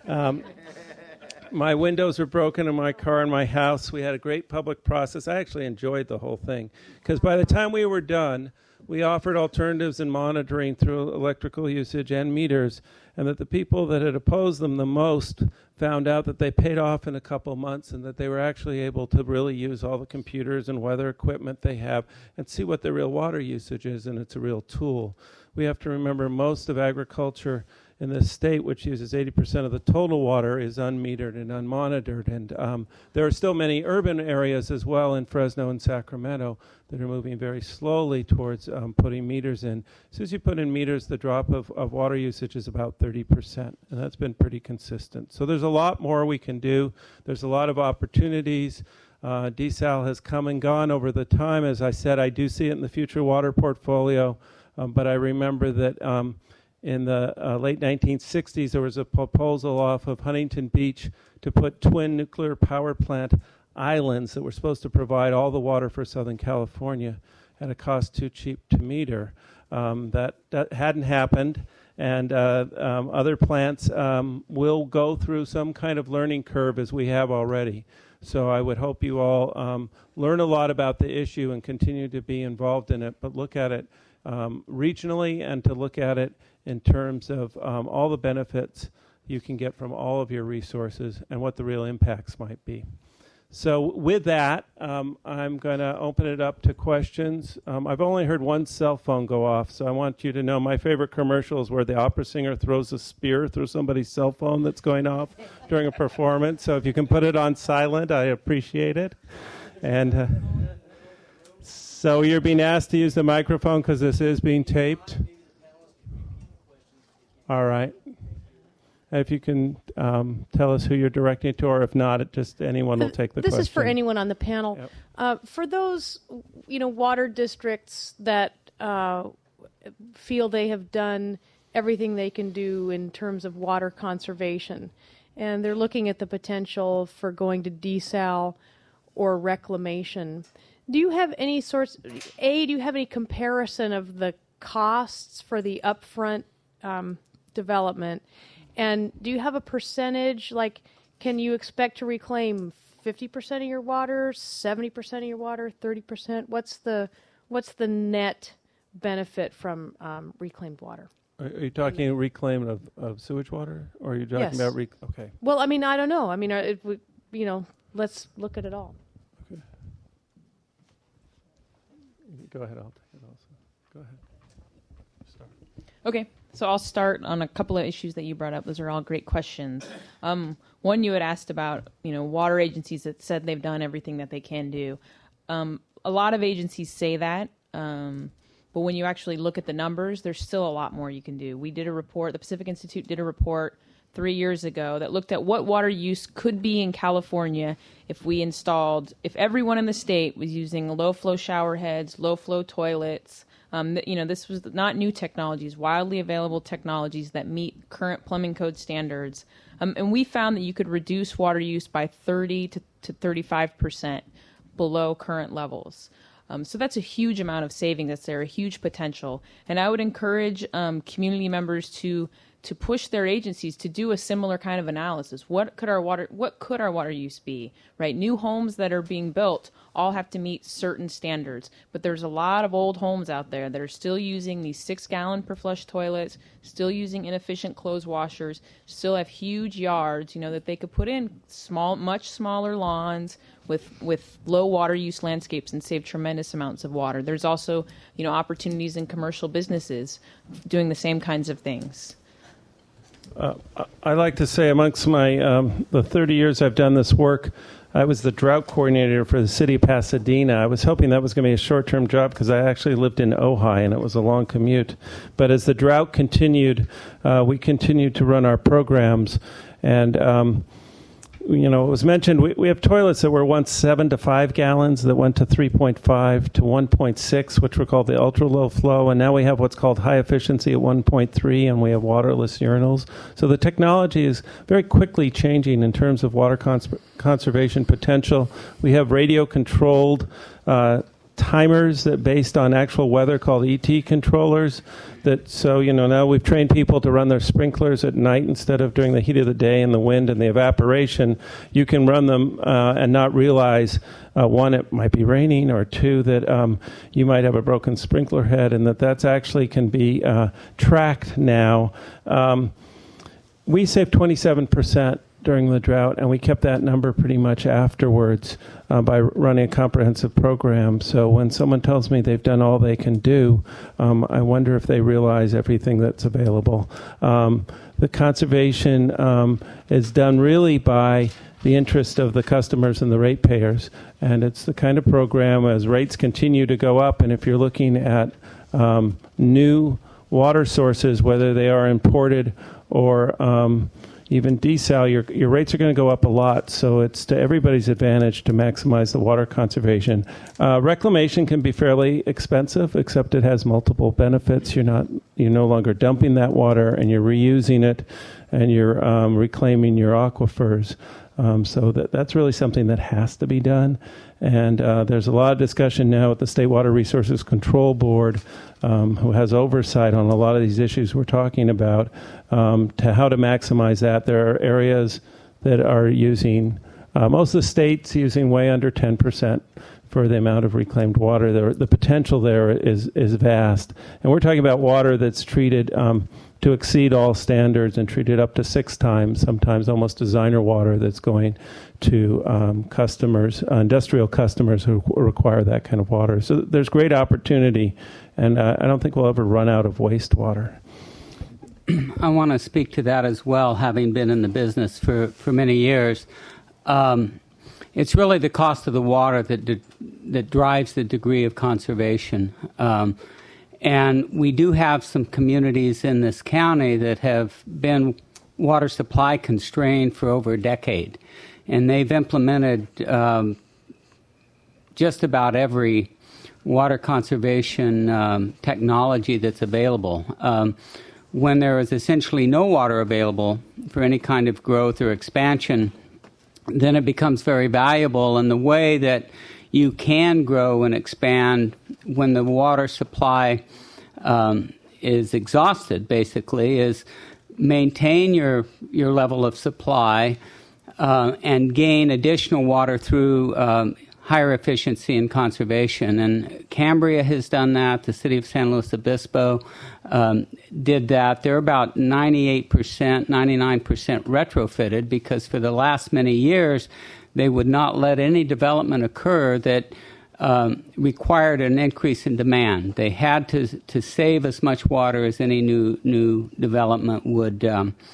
My windows were broken in my car in my house. We had a great public process. I actually enjoyed the whole thing because by the time we were done, we offered alternatives in monitoring through electrical usage and meters, and that the people that had opposed them the most found out that they paid off in a couple months and that they were actually able to really use all the computers and weather equipment they have and see what their real water usage is, and it's a real tool. We have to remember most of agriculture in this state, which uses 80% of the total water, is unmetered and unmonitored. And there are still many urban areas as well in Fresno and Sacramento that are moving very slowly towards putting meters in. As soon as you put in meters, the drop of water usage is about 30%, and that's been pretty consistent. So there's a lot more we can do. There's a lot of opportunities. Desal has come and gone over the time. As I said, I do see it in the future water portfolio, but I remember that in the late 1960s, there was a proposal off of Huntington Beach to put twin nuclear power plant islands that were supposed to provide all the water for Southern California at a cost too cheap to meter. That hadn't happened, and other plants will go through some kind of learning curve as we have already. So I would hope you all learn a lot about the issue and continue to be involved in it, but look at it regionally and to look at it in terms of all the benefits you can get from all of your resources and what the real impacts might be. So with that, I'm going to open it up to questions. I've only heard one cell phone go off, so I want you to know my favorite commercial is where the opera singer throws a spear through somebody's cell phone that's going off during a performance. So if you can put it on silent, I appreciate it. And so you're being asked to use the microphone because this is being taped. All right. If you can tell us who you're directing it to, or if not, just anyone will take the question. This is for anyone on the panel. Yep. For those, water districts that feel they have done everything they can do in terms of water conservation, and they're looking at the potential for going to desal or reclamation, do you have any comparison of the costs for the upfront development? And do you have a percentage, like can you expect to reclaim 50% of your water, 70% of your water, 30%? What's the net benefit from reclaimed water? Are you talking reclaim of sewage water, or are you talking about okay? Well, I mean, I don't know. I mean, let's look at it all. Okay. Go ahead. I'll take it also. Go ahead. Start. Okay. So I'll start on a couple of issues that you brought up. Those are all great questions. One, you had asked about, water agencies that said they've done everything that they can do. A lot of agencies say that, but when you actually look at the numbers, there's still a lot more you can do. We did a report, the Pacific Institute did a report 3 years ago that looked at what water use could be in California if everyone in the state was using low-flow shower heads, low-flow toilets. This was not new technologies, widely available technologies that meet current plumbing code standards. And we found that you could reduce water use by 30 to 35% below current levels. So that's a huge amount of savings. That's there, a huge potential. And I would encourage community members to push their agencies to do a similar kind of analysis. What could our water use be? Right? New homes that are being built all have to meet certain standards, but there's a lot of old homes out there that are still using these 6-gallon per flush toilets, still using inefficient clothes washers, still have huge yards, that they could put in much smaller lawns with low water use landscapes and save tremendous amounts of water. There's also, opportunities in commercial businesses doing the same kinds of things. I like to say amongst my the 30 years I've done this work, I was the drought coordinator for the city of Pasadena. I was hoping that was going to be a short-term job because I actually lived in Ojai and it was a long commute. But as the drought continued, we continued to run our programs. And, it was mentioned we have toilets that were once 7 to 5 gallons that went to 3.5 to 1.6, which were called the ultra-low flow. And now we have what's called high efficiency at 1.3, and we have waterless urinals. So the technology is very quickly changing in terms of water conservation potential. We have radio-controlled timers that based on actual weather called ET controllers. So now we've trained people to run their sprinklers at night instead of during the heat of the day and the wind and the evaporation. You can run them and not realize, one, it might be raining, or two, that you might have a broken sprinkler head, and that's actually can be tracked now. We saved 27% during the drought, and we kept that number pretty much afterwards by running a comprehensive program. So when someone tells me they've done all they can do, I wonder if they realize everything that's available. The conservation is done really by the interest of the customers and the ratepayers, and it's the kind of program as rates continue to go up, and if you're looking at new water sources, whether they are imported or even desal, your rates are going to go up a lot, so it's to everybody's advantage to maximize the water conservation. Reclamation can be fairly expensive, except it has multiple benefits. You're no longer dumping that water, and you're reusing it, and you're reclaiming your aquifers. So that's really something that has to be done. And there's a lot of discussion now at the State Water Resources Control Board, who has oversight on a lot of these issues we're talking about, to how to maximize that. There are areas that are using, most of the states using way under 10% for the amount of reclaimed water. The potential there is vast. And we're talking about water that's treated to exceed all standards and treated up to 6 times, sometimes almost designer water that's going to customers, industrial customers who require that kind of water. So there's great opportunity, and I don't think we'll ever run out of wastewater. I want to speak to that as well, having been in the business for many years. It's really the cost of the water that drives the degree of conservation. And we do have some communities in this county that have been water supply constrained for over a decade. And they've implemented just about every water conservation technology that's available. When there is essentially no water available for any kind of growth or expansion, then it becomes very valuable. And the way that you can grow and expand when the water supply is exhausted, basically, is maintain your level of supply and gain additional water through higher efficiency and conservation. And Cambria has done that. The city of San Luis Obispo did that. They're about 98%, 99% retrofitted because for the last many years, they would not let any development occur that required an increase in demand. They had to save as much water as any new development would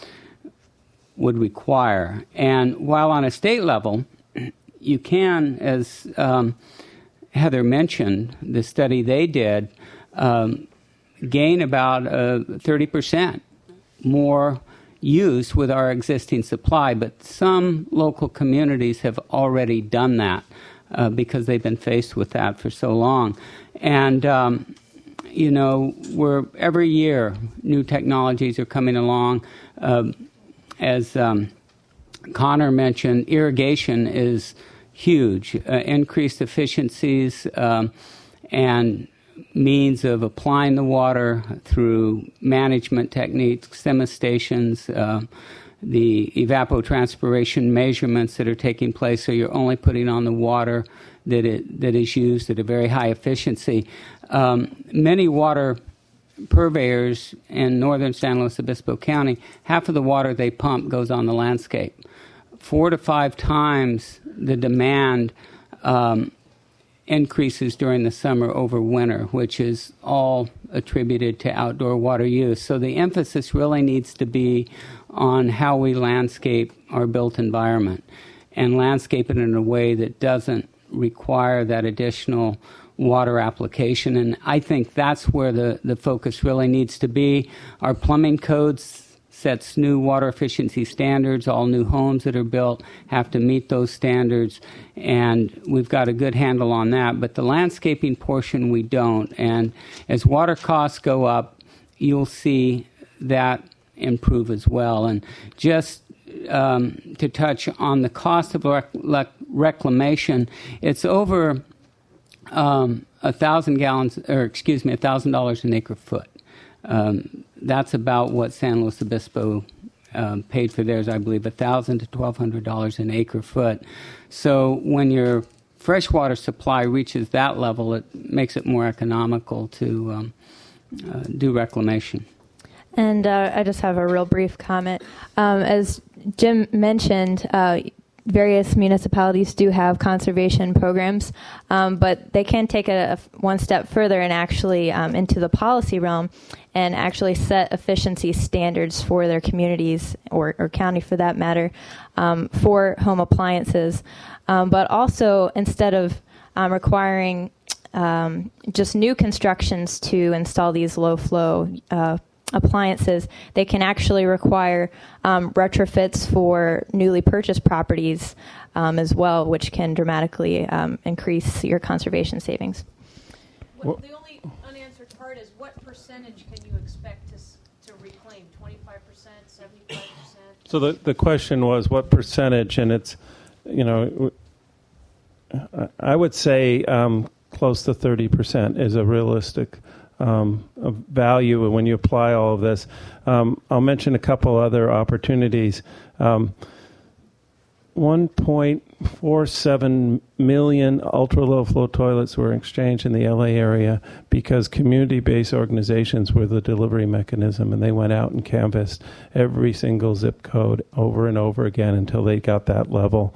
require. And while on a state level, you can, as Heather mentioned, the study they did, gain about 30% more use with our existing supply. But some local communities have already done that because they've been faced with that for so long. And, we're every year new technologies are coming along. As Connor mentioned, irrigation is huge. Increased efficiencies and means of applying the water through management techniques, stations, the evapotranspiration measurements that are taking place, so you're only putting on the water that is used at a very high efficiency. Many water purveyors in northern San Luis Obispo County, half of the water they pump goes on the landscape. 4 to 5 times the demand increases during the summer over winter, which is all attributed to outdoor water use. So the emphasis really needs to be on how we landscape our built environment and landscape it in a way that doesn't require that additional water application. And I think that's where the focus really needs to be. Our plumbing codes sets new water efficiency standards. All new homes that are built have to meet those standards, and we've got a good handle on that. But the landscaping portion, we don't. And as water costs go up, you'll see that improve as well. And just to touch on the cost of reclamation, it's over $1,000 an acre foot. That's about what San Luis Obispo paid for theirs, I believe, $1,000 to $1,200 an acre foot. So when your freshwater supply reaches that level, it makes it more economical to do reclamation. And I just have a real brief comment. As Jim mentioned, various municipalities do have conservation programs, but they can take it one step further and actually into the policy realm and actually set efficiency standards for their communities or county for that matter for home appliances. But also, instead of requiring just new constructions to install these low-flow appliances, they can actually require retrofits for newly purchased properties as well, which can dramatically increase your conservation savings. Well, the only unanswered part is what percentage can you expect to reclaim? 25%, 75%? So the question was what percentage, and it's, I would say close to 30% is a realistic value when you apply all of this. I'll mention a couple other opportunities. 1.47 million ultra-low flow toilets were exchanged in the LA area because community-based organizations were the delivery mechanism, and they went out and canvassed every single zip code over and over again until they got that level.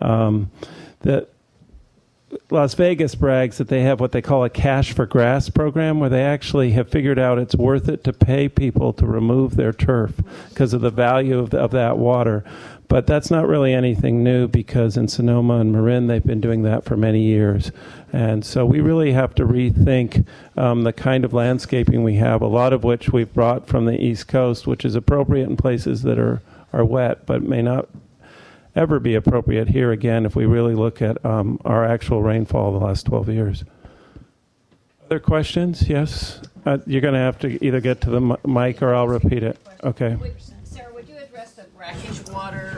Las Vegas brags that they have what they call a cash for grass program, where they actually have figured out it's worth it to pay people to remove their turf because of the value of that water. But that's not really anything new, because in Sonoma and Marin they've been doing that for many years. And so we really have to rethink the kind of landscaping we have, a lot of which we've brought from the East Coast, which is appropriate in places that are wet, but may not ever be appropriate here again if we really look at our actual rainfall the last 12 years. Other questions? Yes? You're going to have to either get to the mic or I'll repeat it. Okay. Sarah, would you address the brackish water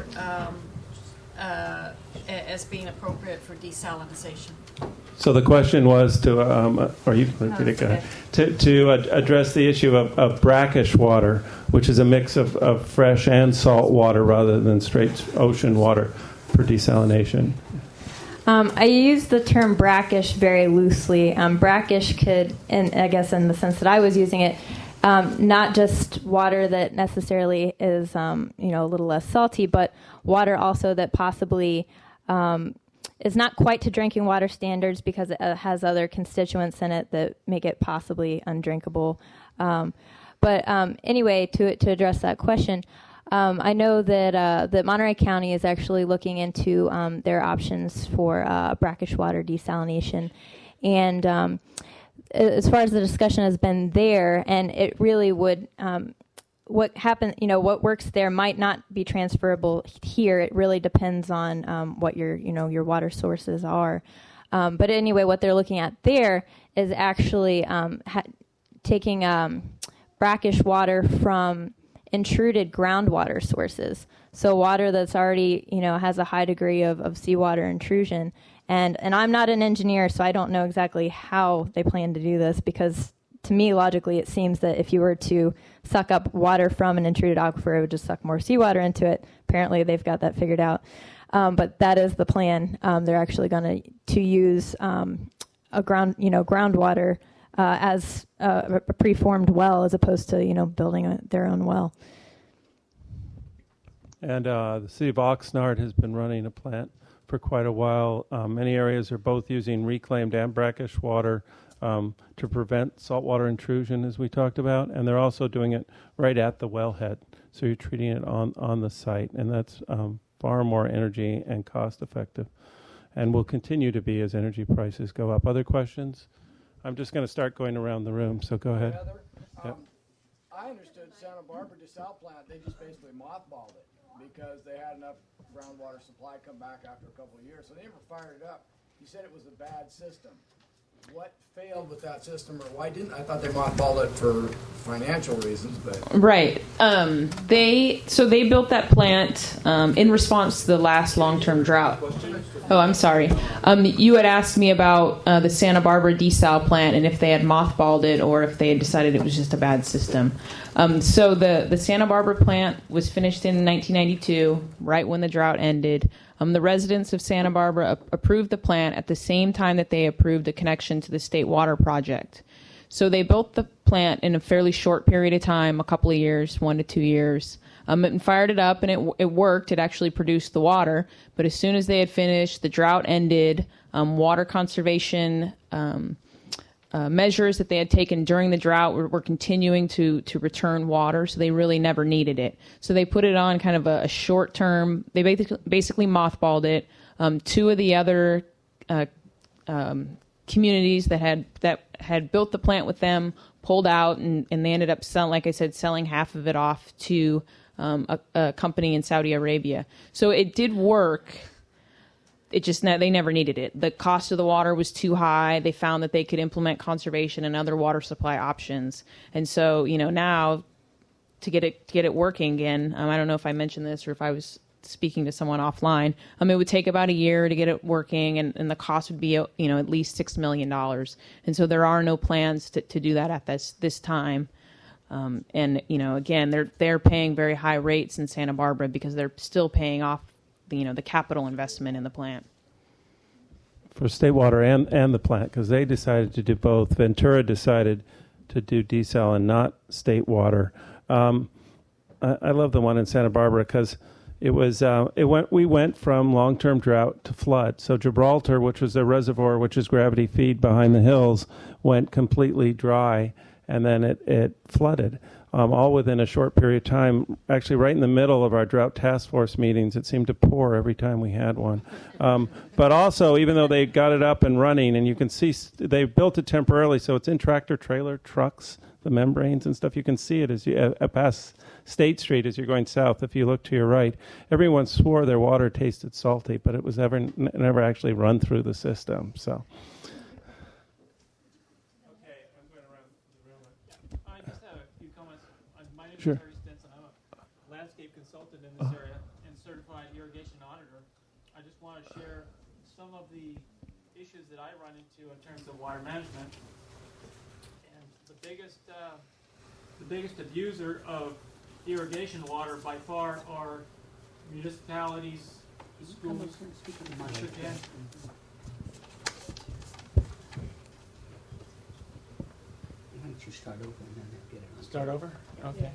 as being appropriate for desalinization? So the question was to, or you can repeat it, go ahead, to address the issue of brackish water, which is a mix of fresh and salt water rather than straight ocean water for desalination. I use the term brackish very loosely. Brackish could, and I guess in the sense that I was using it, not just water that necessarily is, a little less salty, but water also that possibly is not quite to drinking water standards because it has other constituents in it that make it possibly undrinkable. But anyway, to address that question, I know that Monterey County is actually looking into their options for brackish water desalination. And as far as the discussion has been there, and it really would... what happened, what works there might not be transferable here. It really depends on what your water sources are. But anyway, what they're looking at there is actually taking brackish water from intruded groundwater sources. So water that's already, has a high degree of seawater intrusion. And I'm not an engineer, so I don't know exactly how they plan to do this, because to me, logically, it seems that if you were to suck up water from an intruded aquifer, it would just suck more seawater into it. Apparently, they've got that figured out. But that is the plan. They're actually going to use groundwater as a preformed well, as opposed to building their own well. And the city of Oxnard has been running a plant for quite a while. Many areas are both using reclaimed and brackish water to prevent saltwater intrusion, as we talked about, and they're also doing it right at the wellhead. So you're treating it on the site, and that's far more energy and cost effective, and will continue to be as energy prices go up. Other questions? I'm just going to start going around the room, so go ahead. Yep. I understood Santa Barbara desal plant, they just basically mothballed it because they had enough groundwater supply come back after a couple of years, so they never fired it up. You said it was a bad system. what failed with that system, or why didn't? I thought they mothballed it for financial reasons, but Right. They built that plant in response to the last long-term drought. Oh, I'm sorry. You had asked me about the Santa Barbara desal plant and if they had mothballed it or if they had decided it was just a bad system. So the Santa Barbara plant was finished in 1992, right when the drought ended. The residents of Santa Barbara approved the plant at the same time that they approved the connection to the state water project. So they built the plant in a fairly short period of time, a couple of years, 1 to 2 years, and fired it up, and it worked. It actually produced the water. But as soon as they had finished, the drought ended. Water conservation measures that they had taken during the drought were continuing to return water, so they really never needed it. So they put it on kind of a short term. They basically mothballed it. Two of the other communities that had built the plant with them pulled out, and they ended up selling half of it off to a company in Saudi Arabia. So it did work. It just they never needed it. The cost of the water was too high. They found that they could implement conservation and other water supply options. And so, now to get it working again, I don't know if I mentioned this or if I was speaking to someone offline. It would take about a year to get it working, and the cost would be at least $6 million. And so there are no plans to do that at this time. And again, they're paying very high rates in Santa Barbara because they're still paying off the capital investment in the plant. For State Water and the plant, because they decided to do both. Ventura decided to do desal and not State Water. I love the one in Santa Barbara because we went from long-term drought to flood. So Gibraltar, which was a reservoir, which is gravity feed behind the hills, went completely dry, and then it flooded. All within a short period of time. Actually, right in the middle of our drought task force meetings, it seemed to pour every time we had one. But also, even though they got it up and running, and you can see they built it temporarily, so it's in tractor trailer trucks, the membranes and stuff. You can see it as you pass State Street as you're going south. If you look to your right, everyone swore their water tasted salty, but it was never actually run through the system. So. Sure. Terry Stinson. I'm a landscape consultant in this area and certified irrigation auditor. I just want to share some of the issues that I run into in terms of water management. And the biggest abuser of irrigation water by far are municipalities, schools. Why don't you start over and then get it on? Start over? Okay.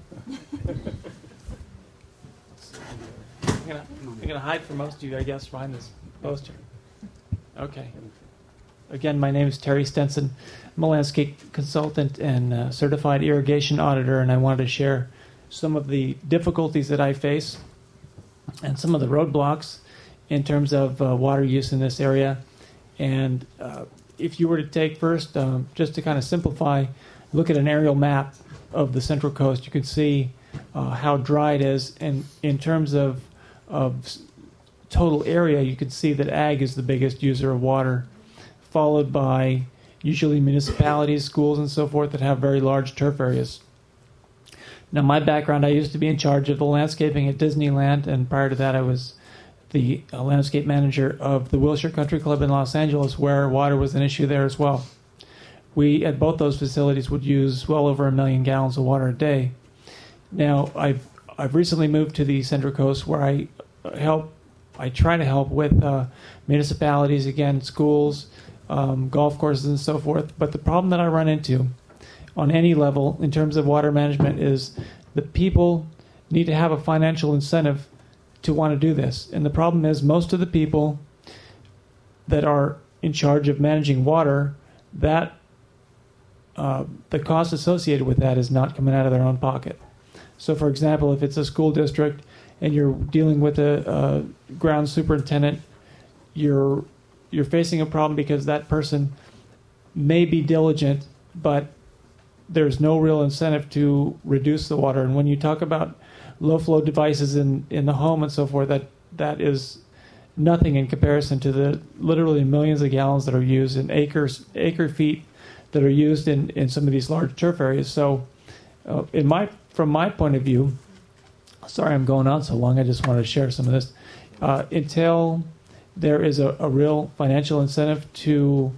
I'm gonna hide from most of you, I guess, behind this poster. Okay. Again, my name is Terry Stenson. I'm a landscape consultant and certified irrigation auditor, and I wanted to share some of the difficulties that I face and some of the roadblocks in terms of water use in this area. And if you were to take first, just to kind of simplify, look at an aerial map of the Central Coast, you can see how dry it is. And in terms of total area, you can see that ag is the biggest user of water, followed by usually municipalities, schools, and so forth that have very large turf areas. Now, my background, I used to be in charge of the landscaping at Disneyland, and prior to that I was the landscape manager of the Wilshire Country Club in Los Angeles, where water was an issue there as well. We, at both those facilities, would use well over 1 million gallons of water a day. Now, I've recently moved to the Central Coast, where I try to help with municipalities, again, schools, golf courses, and so forth. But the problem that I run into on any level in terms of water management is that people need to have a financial incentive to want to do this. And the problem is most of the people that are in charge of managing water, that the cost associated with that is not coming out of their own pocket. So, for example, if it's a school district and you're dealing with a ground superintendent, you're facing a problem because that person may be diligent, but there's no real incentive to reduce the water. And when you talk about low flow devices in the home and so forth, that is nothing in comparison to the literally millions of gallons that are used in acre feet that are used in some of these large turf areas. So from my point of view, sorry I'm going on so long, I just wanted to share some of this. Until there is a real financial incentive to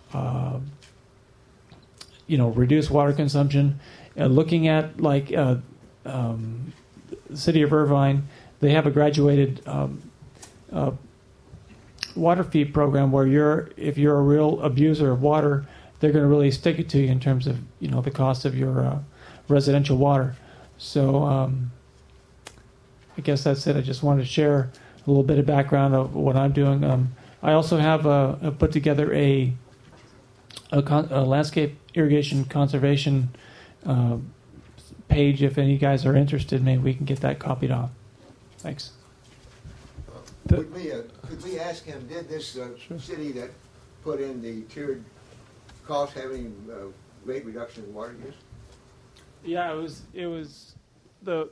reduce water consumption, looking at the city of Irvine, they have a graduated water fee program where if you're a real abuser of water, they're going to really stick it to you in terms of the cost of your residential water. So I guess that's it. I just wanted to share a little bit of background of what I'm doing. I also have put together a landscape irrigation conservation page. If any guys are interested, maybe we can get that copied off. Thanks. Could we ask him, did this city that put in the tiered cost have any rate reduction in water use? Yeah, it was the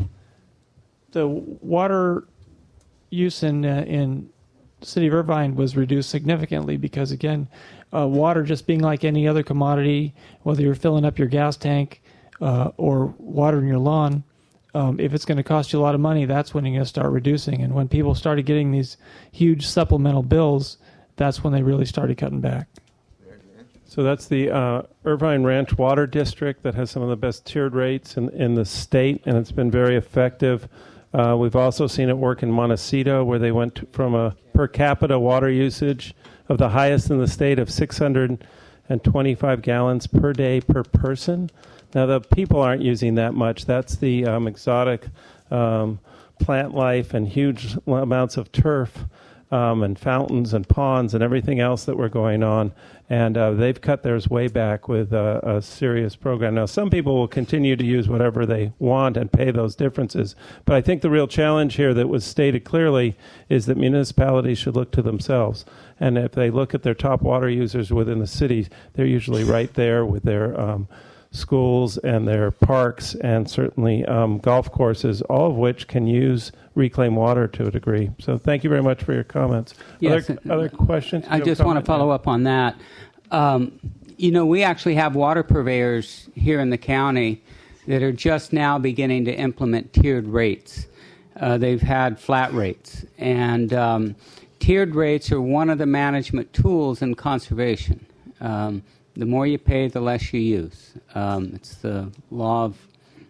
water use in the city of Irvine was reduced significantly because, again, water just being like any other commodity, whether you're filling up your gas tank or watering your lawn, if it's going to cost you a lot of money, that's when you're going to start reducing. And when people started getting these huge supplemental bills, that's when they really started cutting back. So that's the Irvine Ranch Water District that has some of the best tiered rates in the state, and it's been very effective. We've also seen it work in Montecito, where they went from a per capita water usage of the highest in the state of 625 gallons per day per person. Now, the people aren't using that much. That's the exotic plant life and huge amounts of turf and fountains and ponds and everything else that were going on. And they've cut theirs way back with a serious program. Now, some people will continue to use whatever they want and pay those differences. But I think the real challenge here that was stated clearly is that municipalities should look to themselves. And if they look at their top water users within the city, they're usually right there with their schools and their parks and certainly golf courses, all of which can use reclaimed water to a degree. So thank you very much for your comments. Yes. Other questions? I just want to follow up on that. We actually have water purveyors here in the county that are just now beginning to implement tiered rates. They've had flat rates. And tiered rates are one of the management tools in conservation. The more you pay, the less you use. It's the law of,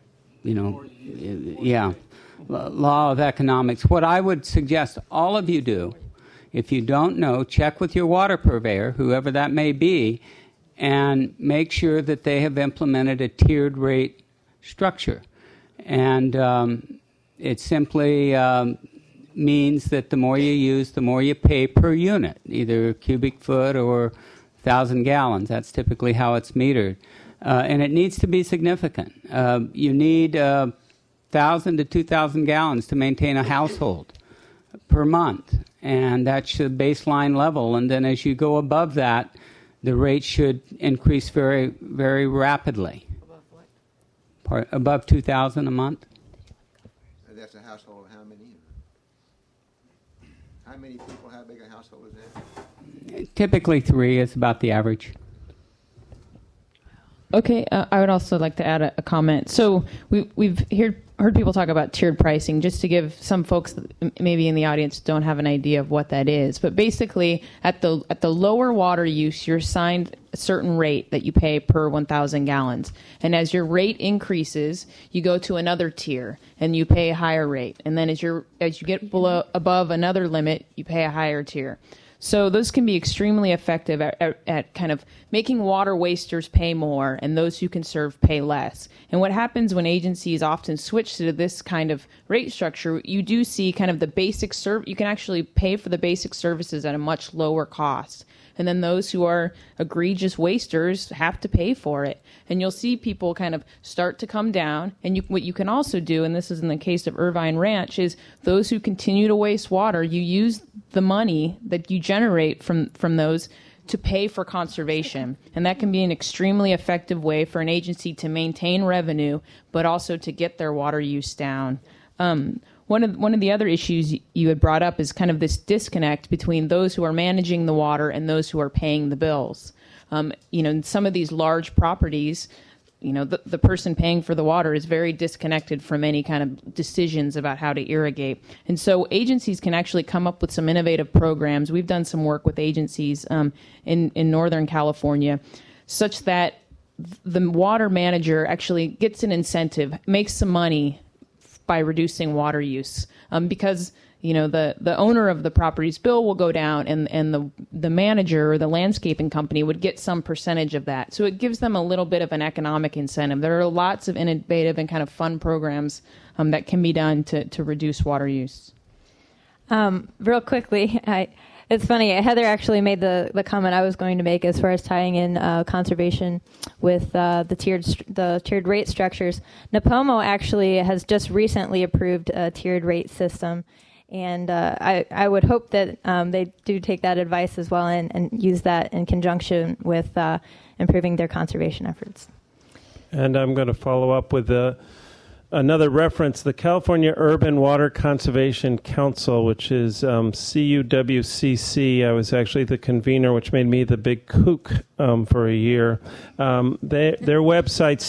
law of economics. What I would suggest all of you do, if you don't know, check with your water purveyor, whoever that may be, and make sure that they have implemented a tiered rate structure. And it simply means that the more you use, the more you pay per unit, either cubic foot or 1,000 gallons. That's typically how it's metered. And it needs to be significant. You need 1,000 to 2,000 gallons to maintain a household per month. And that's the baseline level. And then as you go above that, the rate should increase very, very rapidly. Above what? Above 2,000 a month. And that's a household of how many? How many people, how big a household is that? Typically 3 is about the average. Okay, I would also like to add a comment. So we've heard people talk about tiered pricing, just to give some folks maybe in the audience don't have an idea of what that is. But basically, at the lower water use, you're assigned a certain rate that you pay per 1,000 gallons. And as your rate increases, you go to another tier and you pay a higher rate. And then as you get above another limit, you pay a higher tier. So those can be extremely effective at kind of making water wasters pay more and those who conserve pay less. And what happens when agencies often switch to this kind of rate structure, you do see kind of the basic you can actually pay for the basic services at a much lower cost. And then those who are egregious wasters have to pay for it. And you'll see people kind of start to come down. And what you can also do, and this is in the case of Irvine Ranch, is those who continue to waste water, you use the money that you generate from those to pay for conservation. And that can be an extremely effective way for an agency to maintain revenue, but also to get their water use down. one of the other issues you had brought up is kind of this disconnect between those who are managing the water and those who are paying the bills. In some of these large properties, the person paying for the water is very disconnected from any kind of decisions about how to irrigate. And so agencies can actually come up with some innovative programs. We've done some work with agencies in Northern California such that the water manager actually gets an incentive, makes some money by reducing water use, because the owner of the property's bill will go down, and the manager or the landscaping company would get some percentage of that. So it gives them a little bit of an economic incentive. There are lots of innovative and kind of fun programs that can be done to reduce water use. Real quickly, it's funny. Heather actually made the comment I was going to make as far as tying in conservation with the tiered rate structures. Nipomo actually has just recently approved a tiered rate system, and I would hope that they do take that advice as well and use that in conjunction with improving their conservation efforts. And I'm going to follow up with another reference, the California Urban Water Conservation Council, which is CUWCC. I was actually the convener, which made me the big kook for a year. Their website,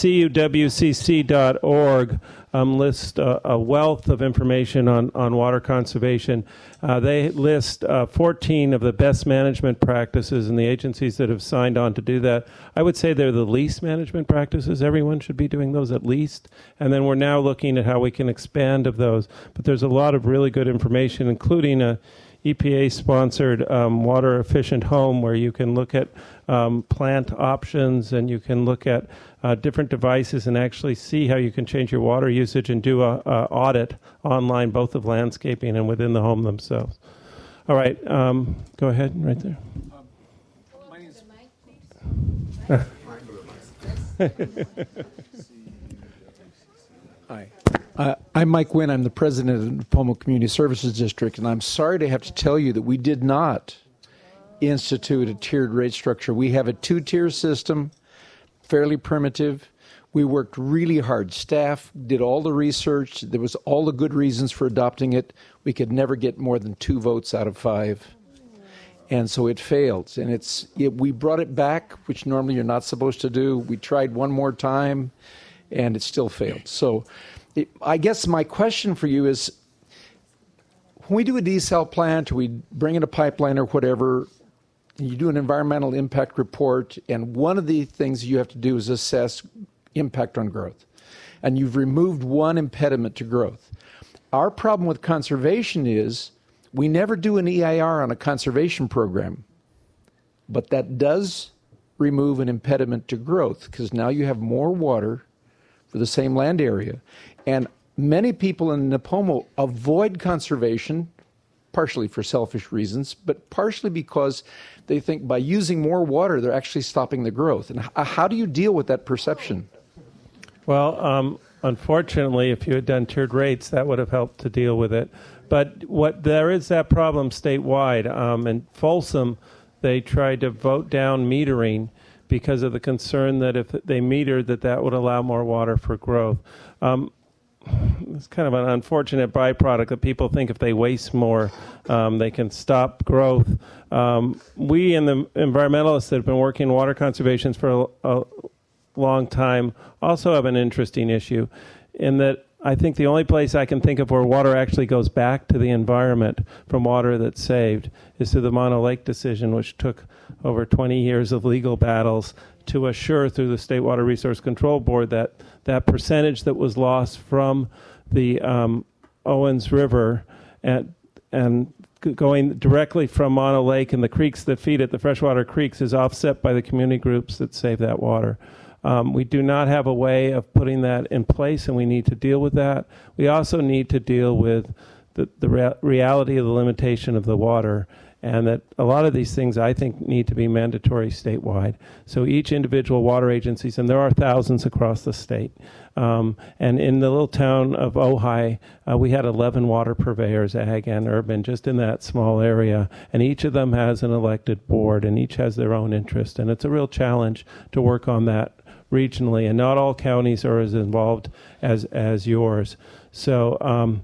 cuwcc.org, lists a wealth of information on water conservation. They list 14 of the best management practices, and the agencies that have signed on to do that, I would say they're the least management practices. Everyone should be doing those at least. And then we're now looking at how we can expand of those. But there's a lot of really good information, including a EPA-sponsored water-efficient home where you can look at plant options, and you can look at different devices and actually see how you can change your water usage and do a audit online, both of landscaping and within the home themselves. All right, go ahead, right there. Hi. I'm Mike Wynn. I'm the president of the Nipomo Community Services District, and I'm sorry to have to tell you that we did not institute a tiered rate structure. We have a two-tier system, fairly primitive. We worked really hard. Staff did all the research. There was all the good reasons for adopting it. We could never get more than 2 votes out of 5. And so it failed. And we brought it back, which normally you're not supposed to do. We tried one more time, and it still failed. So I guess my question for you is, when we do a desal plant, or we bring in a pipeline or whatever, you do an environmental impact report, and one of the things you have to do is assess impact on growth. And you've removed one impediment to growth. Our problem with conservation is we never do an EIR on a conservation program, but that does remove an impediment to growth, because now you have more water for the same land area. And many people in Nipomo avoid conservation, partially for selfish reasons, but partially because they think by using more water, they're actually stopping the growth. And how do you deal with that perception? Well, unfortunately, if you had done tiered rates, that would have helped to deal with it. But there is that problem statewide. In Folsom, they tried to vote down metering because of the concern that if they metered, that would allow more water for growth. It's kind of an unfortunate byproduct that people think if they waste more, they can stop growth. We and the environmentalists that have been working in water conservation for a long time also have an interesting issue in that I think the only place I can think of where water actually goes back to the environment from water that's saved is to the Mono Lake decision, which took over 20 years of legal battles to assure through the State Water Resource Control Board that that percentage that was lost from the Owens River and going directly from Mono Lake and the creeks that feed it, the freshwater creeks, is offset by the community groups that save that water. We do not have a way of putting that in place, and we need to deal with that. We also need to deal with the reality of the limitation of the water, and that a lot of these things, I think, need to be mandatory statewide. So each individual water agencies, and there are thousands across the state, and in the little town of Ojai, we had 11 water purveyors, ag and urban, just in that small area, and each of them has an elected board, and each has their own interest, and it's a real challenge to work on that regionally, and not all counties are as involved as yours. So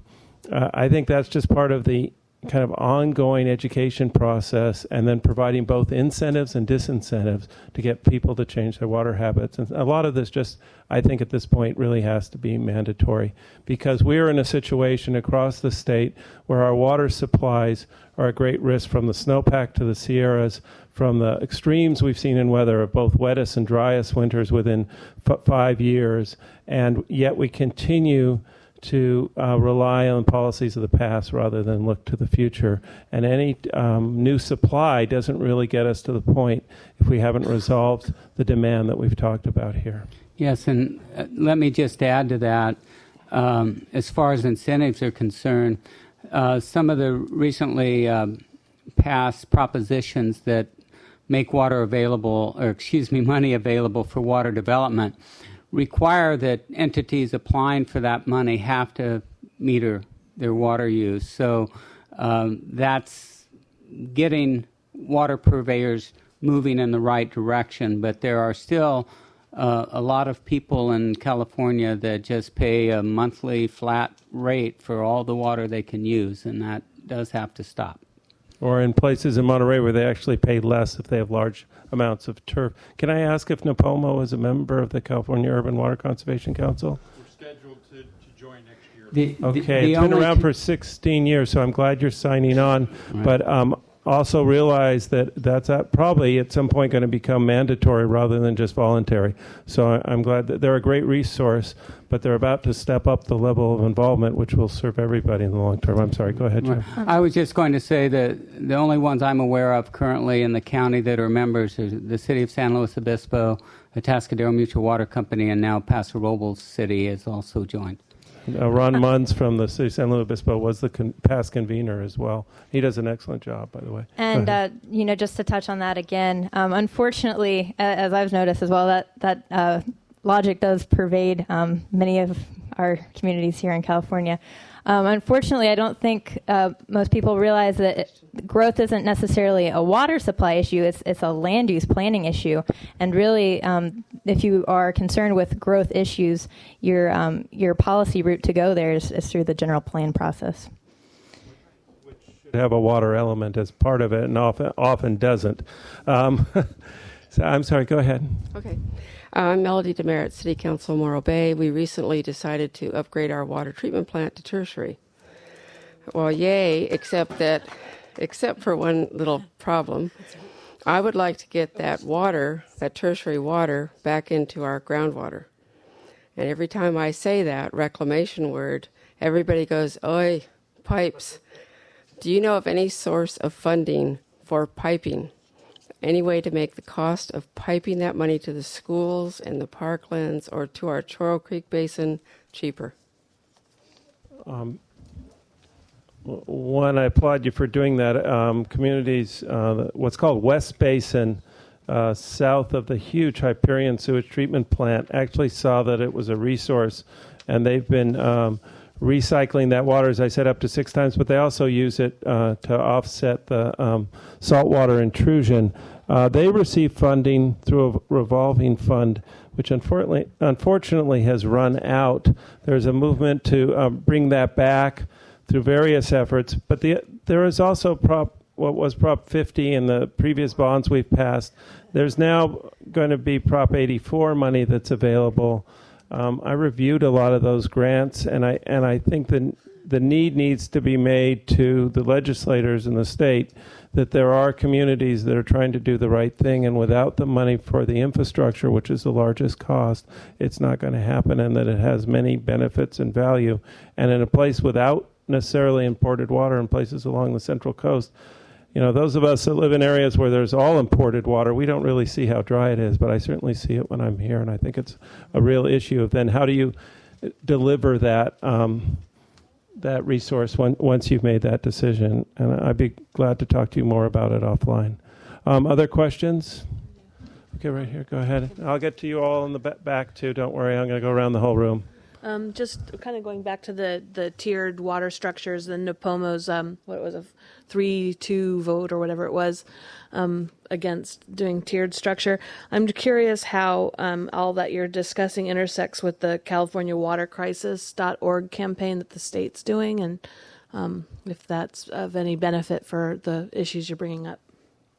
I think that's just part of the kind of ongoing education process, and then providing both incentives and disincentives to get people to change their water habits. And a lot of this just, I think at this point, really has to be mandatory, because we're in a situation across the state where our water supplies are at great risk, from the snowpack to the Sierras, from the extremes we've seen in weather of both wettest and driest winters within 5 years, and yet we continue to rely on policies of the past rather than look to the future. And any new supply doesn't really get us to the point if we haven't resolved the demand that we've talked about here. Yes, and let me just add to that. As far as incentives are concerned, some of the recently passed propositions that make water available, money available for water development, require that entities applying for that money have to meter their water use. So that's getting water purveyors moving in the right direction. But there are still a lot of people in California that just pay a monthly flat rate for all the water they can use, and that does have to stop. Or in places in Monterey where they actually pay less if they have large amounts of turf. Can I ask if Napomo is a member of the California Urban Water Conservation Council? We're scheduled to join next year. It's been around for 16 years, so I'm glad you're signing on. Right. But also realize that that's probably at some point going to become mandatory rather than just voluntary. So I'm glad that they're a great resource, but they're about to step up the level of involvement, which will serve everybody in the long term. I'm sorry, go ahead, Jim. I was just going to say that the only ones I'm aware of currently in the county that are members are the City of San Luis Obispo, the Atascadero Mutual Water Company, and now Paso Robles City has also joined. Ron Munz from the City of San Luis Obispo was the past convener as well. He does an excellent job, by the way. And just to touch on that again, unfortunately, as I've noticed as well, that logic does pervade many of our communities here in California. Unfortunately, I don't think most people realize that growth isn't necessarily a water supply issue. It's a land use planning issue. And really, if you are concerned with growth issues, your policy route to go there is through the general plan process. Which should have a water element as part of it, and often doesn't. So I'm sorry, go ahead. Okay. I'm Melody Demerit, City Council, Morro Bay. We recently decided to upgrade our water treatment plant to tertiary. Well, yay, except for one little problem. I would like to get that water, that tertiary water, back into our groundwater. And every time I say that reclamation word, everybody goes, "Oi, pipes." Do you know of any source of funding for piping? Any way to make the cost of piping that money to the schools and the parklands or to our Choro Creek Basin cheaper? One, I applaud you for doing that. Communities, what's called West Basin, south of the huge Hyperion sewage treatment plant, actually saw that it was a resource, and they've been recycling that water, as I said, up to 6 times, but they also use it to offset the saltwater intrusion. They receive funding through a revolving fund, which unfortunately has run out. There's a movement to bring that back through various efforts, but there is also what was Prop 50 in the previous bonds we've passed. There's now going to be Prop 84 money that's available. I reviewed a lot of those grants, and I think the need needs to be made to the legislators in the state that there are communities that are trying to do the right thing, and without the money for the infrastructure, which is the largest cost, it's not going to happen, and that it has many benefits and value. And in a place without necessarily imported water, in places along the Central Coast, those of us that live in areas where there's all imported water, we don't really see how dry it is, but I certainly see it when I'm here, and I think it's a real issue of then how do you deliver that that resource once you've made that decision. And I'd be glad to talk to you more about it offline. Other questions? Okay, right here, go ahead. I'll get to you all in the back too, don't worry, I'm going to go around the whole room. Just kind of going back to the tiered water structures, the NAPOMO's, 3-2 vote or whatever it was, against doing tiered structure. I'm curious how all that you're discussing intersects with the California Water Crisis.org campaign that the state's doing, and if that's of any benefit for the issues you're bringing up.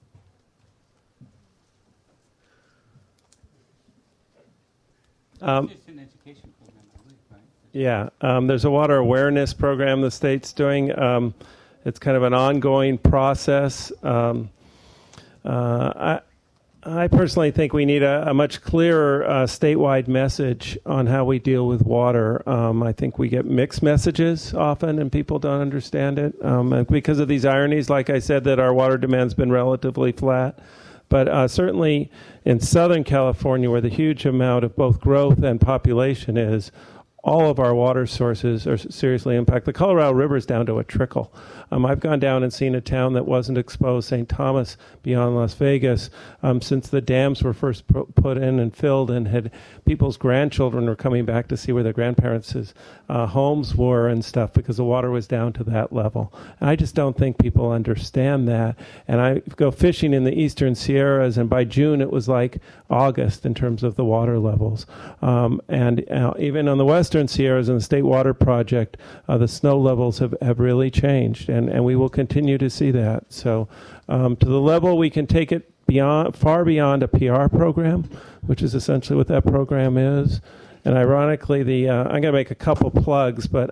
Yeah, there's a water awareness program the state's doing. It's kind of an ongoing process. I personally think we need a much clearer statewide message on how we deal with water. I think we get mixed messages often, and people don't understand it because of these ironies. Like I said, that our water demand's been relatively flat. But certainly in Southern California, where the huge amount of both growth and population is, all of our water sources are seriously impacted. The Colorado River is down to a trickle. I've gone down and seen a town that wasn't exposed, St. Thomas, beyond Las Vegas, since the dams were first put in and filled, and had people's grandchildren were coming back to see where their grandparents' homes were and stuff because the water was down to that level. And I just don't think people understand that. And I go fishing in the eastern Sierras, and by June it was like August in terms of the water levels. And even on the western Sierras and the State Water Project, the snow levels have really changed. And we will continue to see that. So to the level we can take it far beyond a PR program, which is essentially what that program is. And ironically, I'm going to make a couple plugs, but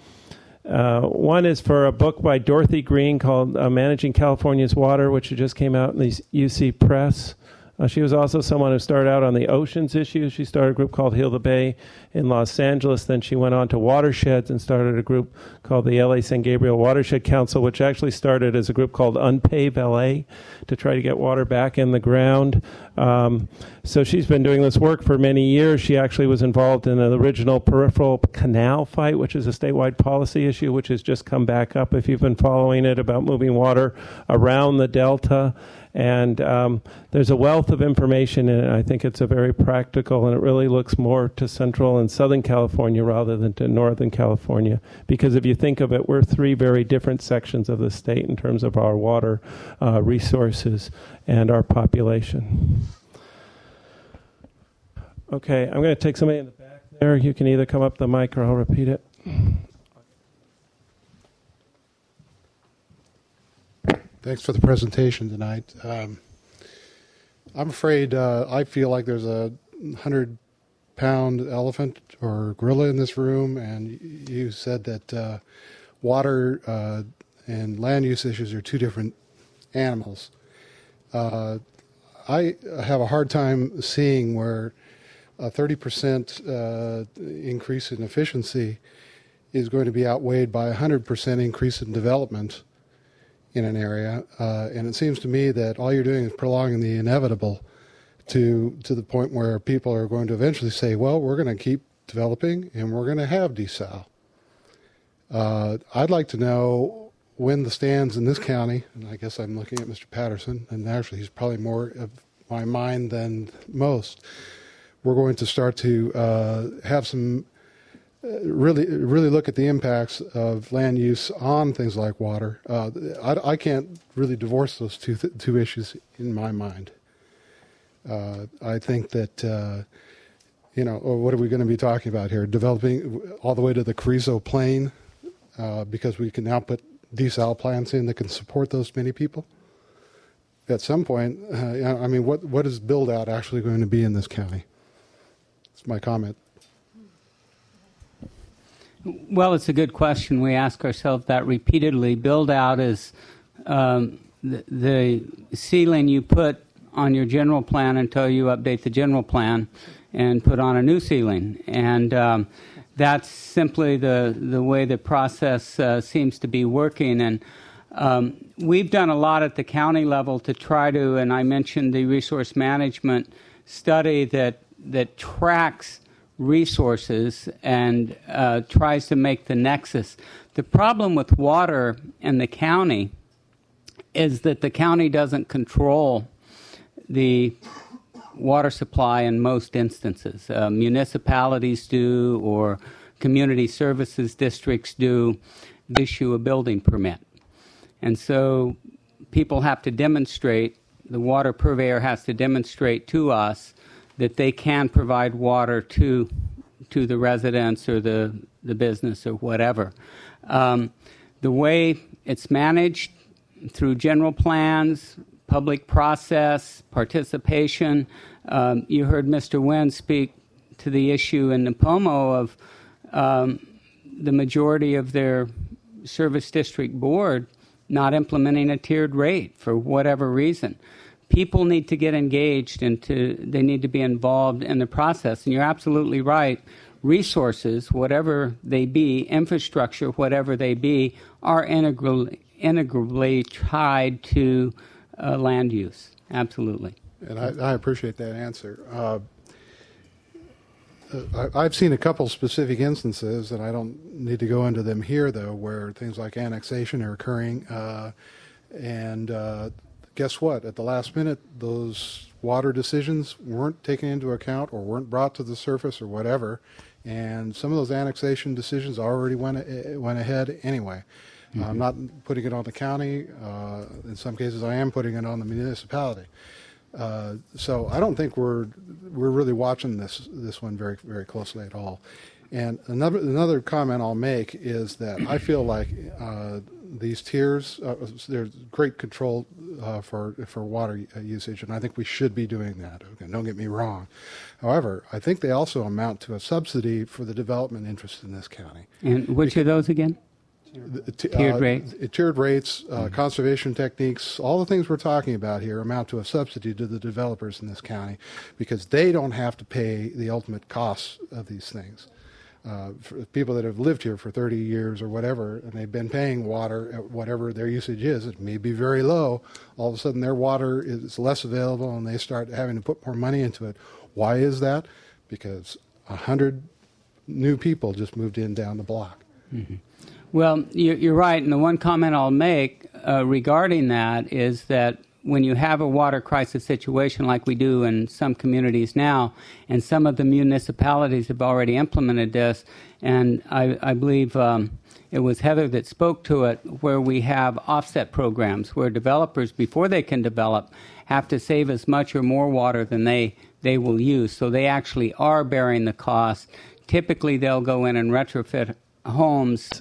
one is for a book by Dorothy Green called Managing California's Water, which just came out in the UC Press. She was also someone who started out on the oceans issues. She started a group called Heal the Bay in Los Angeles. Then she went on to watersheds and started a group called the LA San Gabriel Watershed Council, which actually started as a group called Unpave LA to try to get water back in the ground. So she's been doing this work for many years. She actually was involved in the original peripheral canal fight, which is a statewide policy issue, which has just come back up if you've been following it, about moving water around the Delta. And there's a wealth of information in it. I think it's a very practical, and it really looks more to Central and Southern California rather than to Northern California. Because if you think of it, we're three very different sections of the state in terms of our water resources and our population. Okay, I'm going to take somebody in the back there. You can either come up the mic or I'll repeat it. Thanks for the presentation tonight. I'm afraid I feel like there's a 100-pound elephant or gorilla in this room, and you said that water and land use issues are two different animals. I have a hard time seeing where a 30% increase in efficiency is going to be outweighed by a 100% increase in development in an area, and it seems to me that all you're doing is prolonging the inevitable to the point where people are going to eventually say, well, we're going to keep developing and we're going to have desal. I'd like to know when the stands in this county, and I guess I'm looking at Mr. Patterson, and actually he's probably more of my mind than most, we're going to start to have some really look at the impacts of land use on things like water. I can't really divorce those two issues in my mind. I think that, what are we going to be talking about here? Developing all the way to the Carrizo Plain because we can now put desal plants in that can support those many people? At some point, what is build-out actually going to be in this county? That's my comment. Well, it's a good question. We ask ourselves that repeatedly. Build-out is the ceiling you put on your general plan until you update the general plan and put on a new ceiling. And that's simply the way the process seems to be working. And we've done a lot at the county level to try to, and I mentioned the resource management study that tracks resources and tries to make the nexus. The problem with water in the county is that the county doesn't control the water supply in most instances. Municipalities do, or community services districts do, issue a building permit. And so people have to demonstrate, the water purveyor has to demonstrate to us that they can provide water to the residents or the business or whatever. The way it's managed through general plans, public process, participation. You heard Mr. Nguyen speak to the issue in Nipomo of the majority of their service district board not implementing a tiered rate for whatever reason. People need to get engaged and they need to be involved in the process. And you're absolutely right. Resources, whatever they be, infrastructure, whatever they be, are integrally tied to land use. Absolutely. And I appreciate that answer. I've seen a couple specific instances, and I don't need to go into them here, though, where things like annexation are occurring. And guess what? At the last minute, those water decisions weren't taken into account or weren't brought to the surface or whatever. And some of those annexation decisions already went ahead anyway. Mm-hmm. I'm not putting it on the county. In some cases, I am putting it on the municipality. So I don't think we're really watching this one very, very closely at all. And another comment I'll make is that I feel like these tiers, there's great control for water usage, and I think we should be doing that. Okay, don't get me wrong. However, I think they also amount to a subsidy for the development interest in this county. And which are those again? Tiered rates? Tiered rates, conservation techniques, all the things we're talking about here amount to a subsidy to the developers in this county because they don't have to pay the ultimate costs of these things. For people that have lived here for 30 years or whatever, and they've been paying water at whatever their usage is, it may be very low, all of a sudden their water is less available and they start having to put more money into it. Why is that? Because 100 new people just moved in down the block. Mm-hmm. Well, you're right, and the one comment I'll make regarding that is that when you have a water crisis situation like we do in some communities now, and some of the municipalities have already implemented this, and I believe it was Heather that spoke to it, where we have offset programs where developers, before they can develop, have to save as much or more water than they will use. So they actually are bearing the cost. Typically, they'll go in and retrofit homes.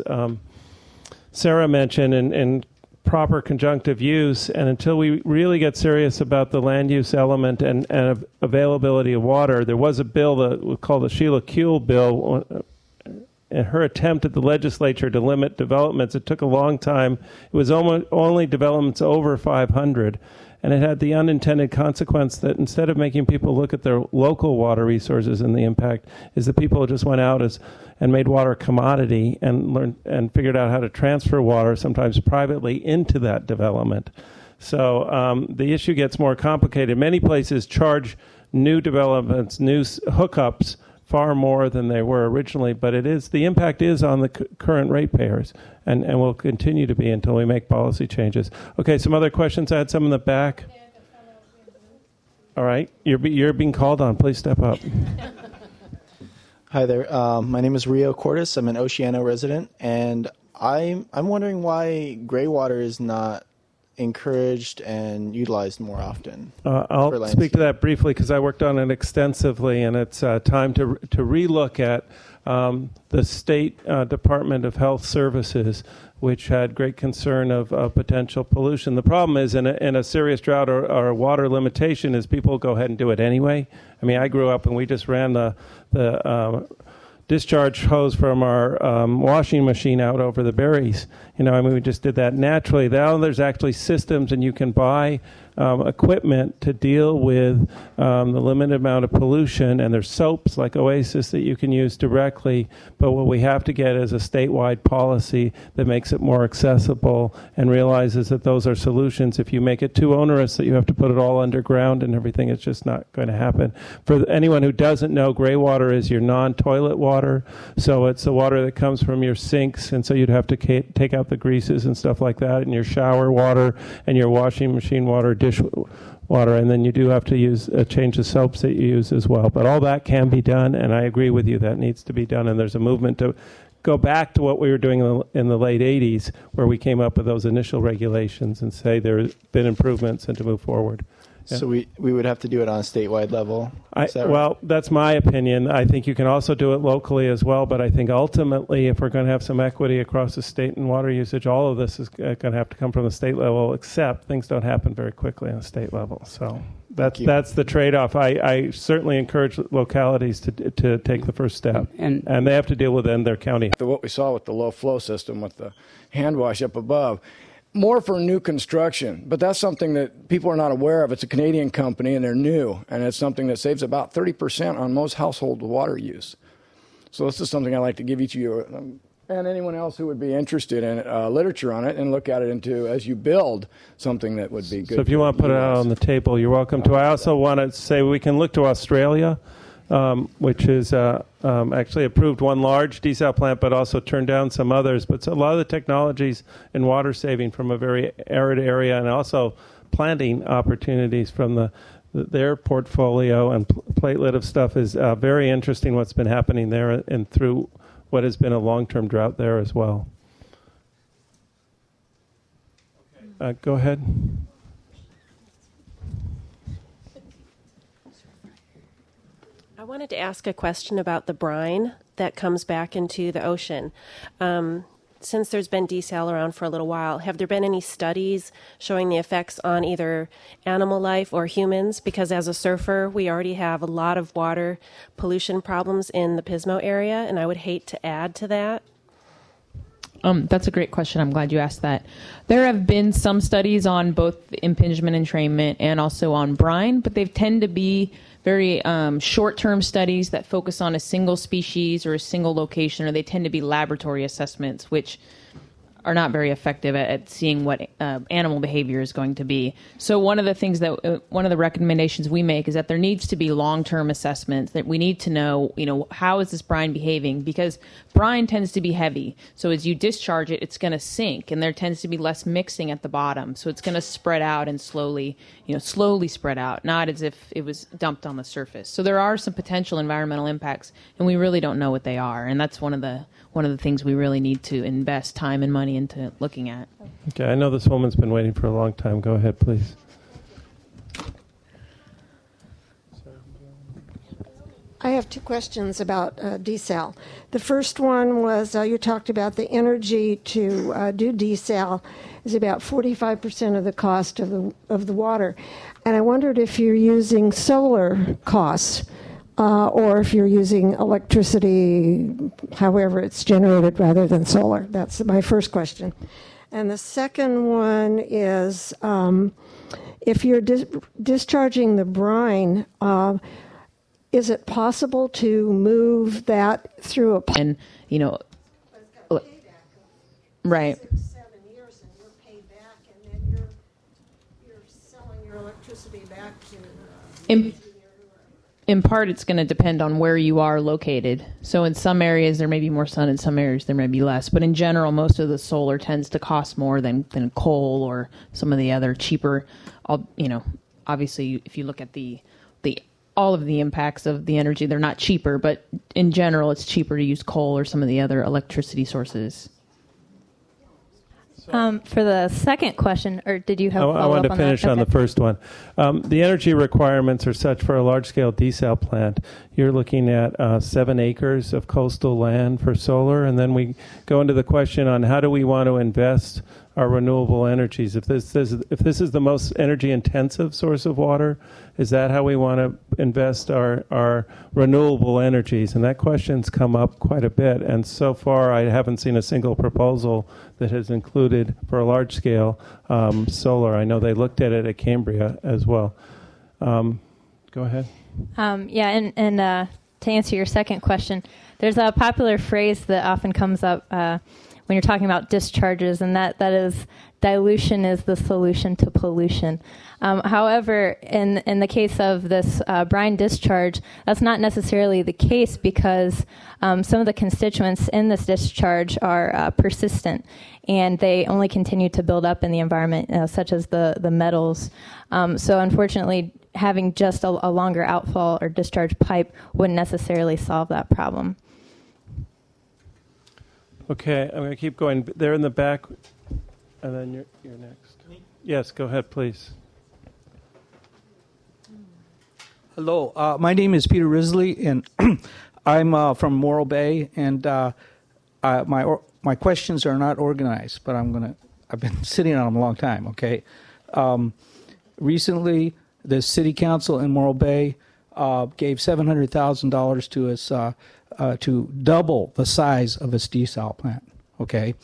Sarah mentioned and proper conjunctive use, and until we really get serious about the land use element and availability of water, there was a bill that was called the Sheila Kuehl bill, and her attempt at the legislature to limit developments. It took a long time. It was only developments over 500, and it had the unintended consequence that instead of making people look at their local water resources and the impact, is that people just went out and made water a commodity and learned and figured out how to transfer water, sometimes privately, into that development. So the issue gets more complicated. Many places charge new developments, new hookups, far more than they were originally, but the impact is on the current ratepayers, and will continue to be until we make policy changes. Okay, some other questions? I had some in the back. All right, you're being called on. Please step up. Hi there. My name is Rio Cordes. I'm an Oceano resident, and I'm wondering why gray water is not encouraged and utilized more often. I'll speak to that briefly because I worked on it extensively, and it's time to relook at the State Department of Health Services, which had great concern of potential pollution. The problem is in a serious drought or water limitation is people go ahead and do it anyway. I mean, I grew up and we just ran the discharge hose from our washing machine out over the berries. We just did that naturally. Now there's actually systems, and you can buy equipment to deal with the limited amount of pollution, and there's soaps like Oasis that you can use directly, but what we have to get is a statewide policy that makes it more accessible and realizes that those are solutions. If you make it too onerous that you have to put it all underground and everything, it's just not going to happen. For anyone who doesn't know, gray water is your non-toilet water, so it's the water that comes from your sinks, and so you'd have to take out the greases and stuff like that, and your shower water and your washing machine water, water, and then you do have to change the soaps that you use as well. But all that can be done, and I agree with you, that needs to be done, and there's a movement to go back to what we were doing in the late 80s, where we came up with those initial regulations and say there have been improvements and to move forward. Yeah. So we would have to do it on a statewide level? Well, that's my opinion. I think you can also do it locally as well, but I think ultimately if we're going to have some equity across the state in water usage, all of this is going to have to come from the state level, except things don't happen very quickly on the state level. So that's the trade-off. I certainly encourage localities to take the first step, and they have to deal with their county. What we saw with the low flow system with the hand wash up above, more for new construction, but that's something that people are not aware of. It's a Canadian company, and they're new, and it's something that saves about 30% on most household water use. So this is something I'd like to give each of you and anyone else who would be interested in literature on it and look at it into as you build something that would be good. So if you want to put it out on the table, you're welcome to. I also want to say we can look to Australia, which has actually approved one large desal plant, but also turned down some others. But a lot of the technologies in water saving from a very arid area, and also planting opportunities from their portfolio and platelet of stuff is very interesting. What's been happening there and through what has been a long-term drought there as well. Go ahead. I wanted to ask a question about the brine that comes back into the ocean. Since there's been desal around for a little while, have there been any studies showing the effects on either animal life or humans? Because as a surfer, we already have a lot of water pollution problems in the Pismo area, and I would hate to add to that. That's a great question. I'm glad you asked that. There have been some studies on both impingement entrainment and also on brine, but they tend to be very short-term studies that focus on a single species or a single location, or they tend to be laboratory assessments, which are not very effective at seeing what animal behavior is going to be. So one of the recommendations we make is that there needs to be long-term assessments, that we need to know, how is this brine behaving? Because brine tends to be heavy. So as you discharge it, it's going to sink, and there tends to be less mixing at the bottom. So it's going to spread out and slowly spread out, not as if it was dumped on the surface. So there are some potential environmental impacts, and we really don't know what they are. And that's one of the things we really need to invest time and money into looking at. Okay, I know this woman's been waiting for a long time. Go ahead, please. I have two questions about desal. The first one was you talked about the energy to do desal is about 45% of the cost of the water. And I wondered if you're using solar costs or if you're using electricity, however it's generated, rather than solar. That's my first question. And the second one is if you're discharging the brine, is it possible to move that through a pipe? Right. 6-7 years, and you're paid back, and then you're selling your electricity back to. In part, it's going to depend on where you are located. So in some areas, there may be more sun. In some areas, there may be less. But in general, most of the solar tends to cost more than coal or some of the other cheaper. Obviously, if you look at all of the impacts of the energy, they're not cheaper. But in general, it's cheaper to use coal or some of the other electricity sources. For the second question, or did you have a follow-up on that? I wanted to finish on the first one. The energy requirements are such for a large-scale desal plant. You're looking at 7 acres of coastal land for solar, and then we go into the question on how do we want to invest our renewable energies. If this is the most energy-intensive source of water, is that how we want to invest our renewable energies? And that question's come up quite a bit. And so far, I haven't seen a single proposal that has included, for a large-scale, solar. I know they looked at it at Cambria as well. Go ahead. And to answer your second question, there's a popular phrase that often comes up when you're talking about discharges, and that is dilution is the solution to pollution. However, in the case of this brine discharge, that's not necessarily the case because some of the constituents in this discharge are persistent, and they only continue to build up in the environment, such as the metals. So unfortunately, having just a longer outfall or discharge pipe wouldn't necessarily solve that problem. Okay, I'm going to keep going. They're in the back, and then you're next. Yes, go ahead, please. Hello, my name is Peter Risley, and I'm from Morro Bay, and my questions are not organized, but I've been sitting on them a long time. Okay, recently the City Council in Morro Bay gave $700,000 to us to double the size of its desal plant. Okay,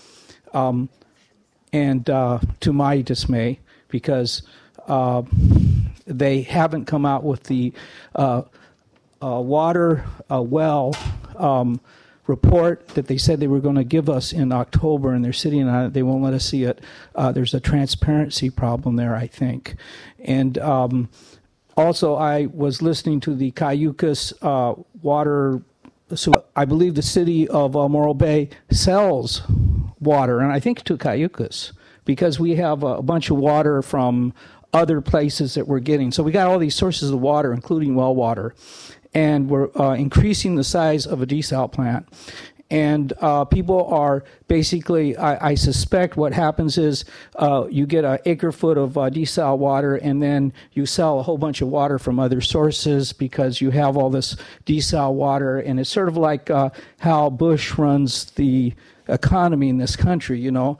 and to my dismay, because they haven't come out with the water well report that they said they were going to give us in October, and they're sitting on it. They won't let us see it. There's a transparency problem there, I think. And also, I was listening to the Cayucas water. So I believe the city of Morro Bay sells water, and I think to Cayucas, because we have a bunch of water from other places that we're getting. So we got all these sources of water, including well water, and we're increasing the size of a desal plant. And people are basically, I suspect what happens is you get an acre foot of desal water, and then you sell a whole bunch of water from other sources because you have all this desal water. And it's sort of like how Bush runs the economy in this country, you know.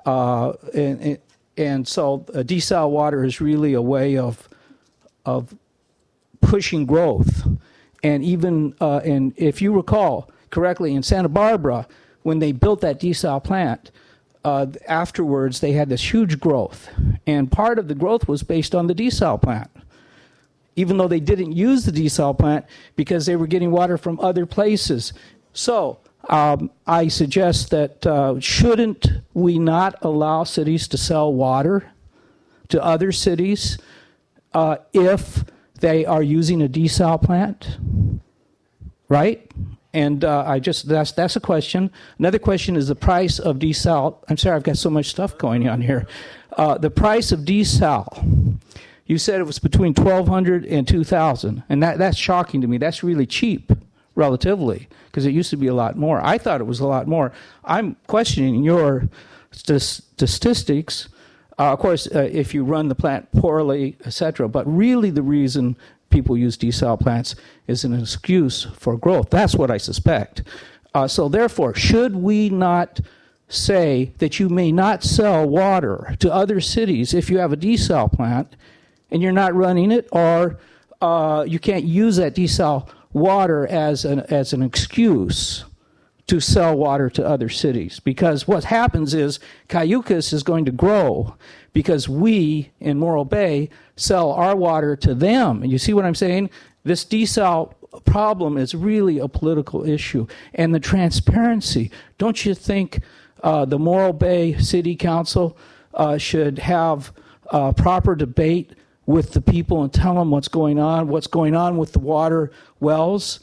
And so desal water is really a way of pushing growth. And even, and if you recall correctly, in Santa Barbara, when they built that desal plant, afterwards they had this huge growth. And part of the growth was based on the desal plant, even though they didn't use the desal plant because they were getting water from other places. So I suggest that shouldn't we not allow cities to sell water to other cities if they are using a desal plant, right? And that's a question. Another question is the price of desal. I'm sorry, I've got so much stuff going on here. The price of desal. You said it was between $1,200 and $2,000, and that's shocking to me. That's really cheap, relatively, because it used to be a lot more. I thought it was a lot more. I'm questioning your statistics. Of course, if you run the plant poorly, etc. But really, the reason people use desal plants is an excuse for growth. That's what I suspect. So therefore, should we not say that you may not sell water to other cities if you have a desal plant and you're not running it, or you can't use that desal water as an excuse to sell water to other cities? Because what happens is Cayucas is going to grow because we in Morro Bay sell our water to them. And you see what I'm saying? This desal problem is really a political issue. And the transparency, don't you think the Morro Bay City Council should have proper debate with the people and tell them what's going on with the water wells?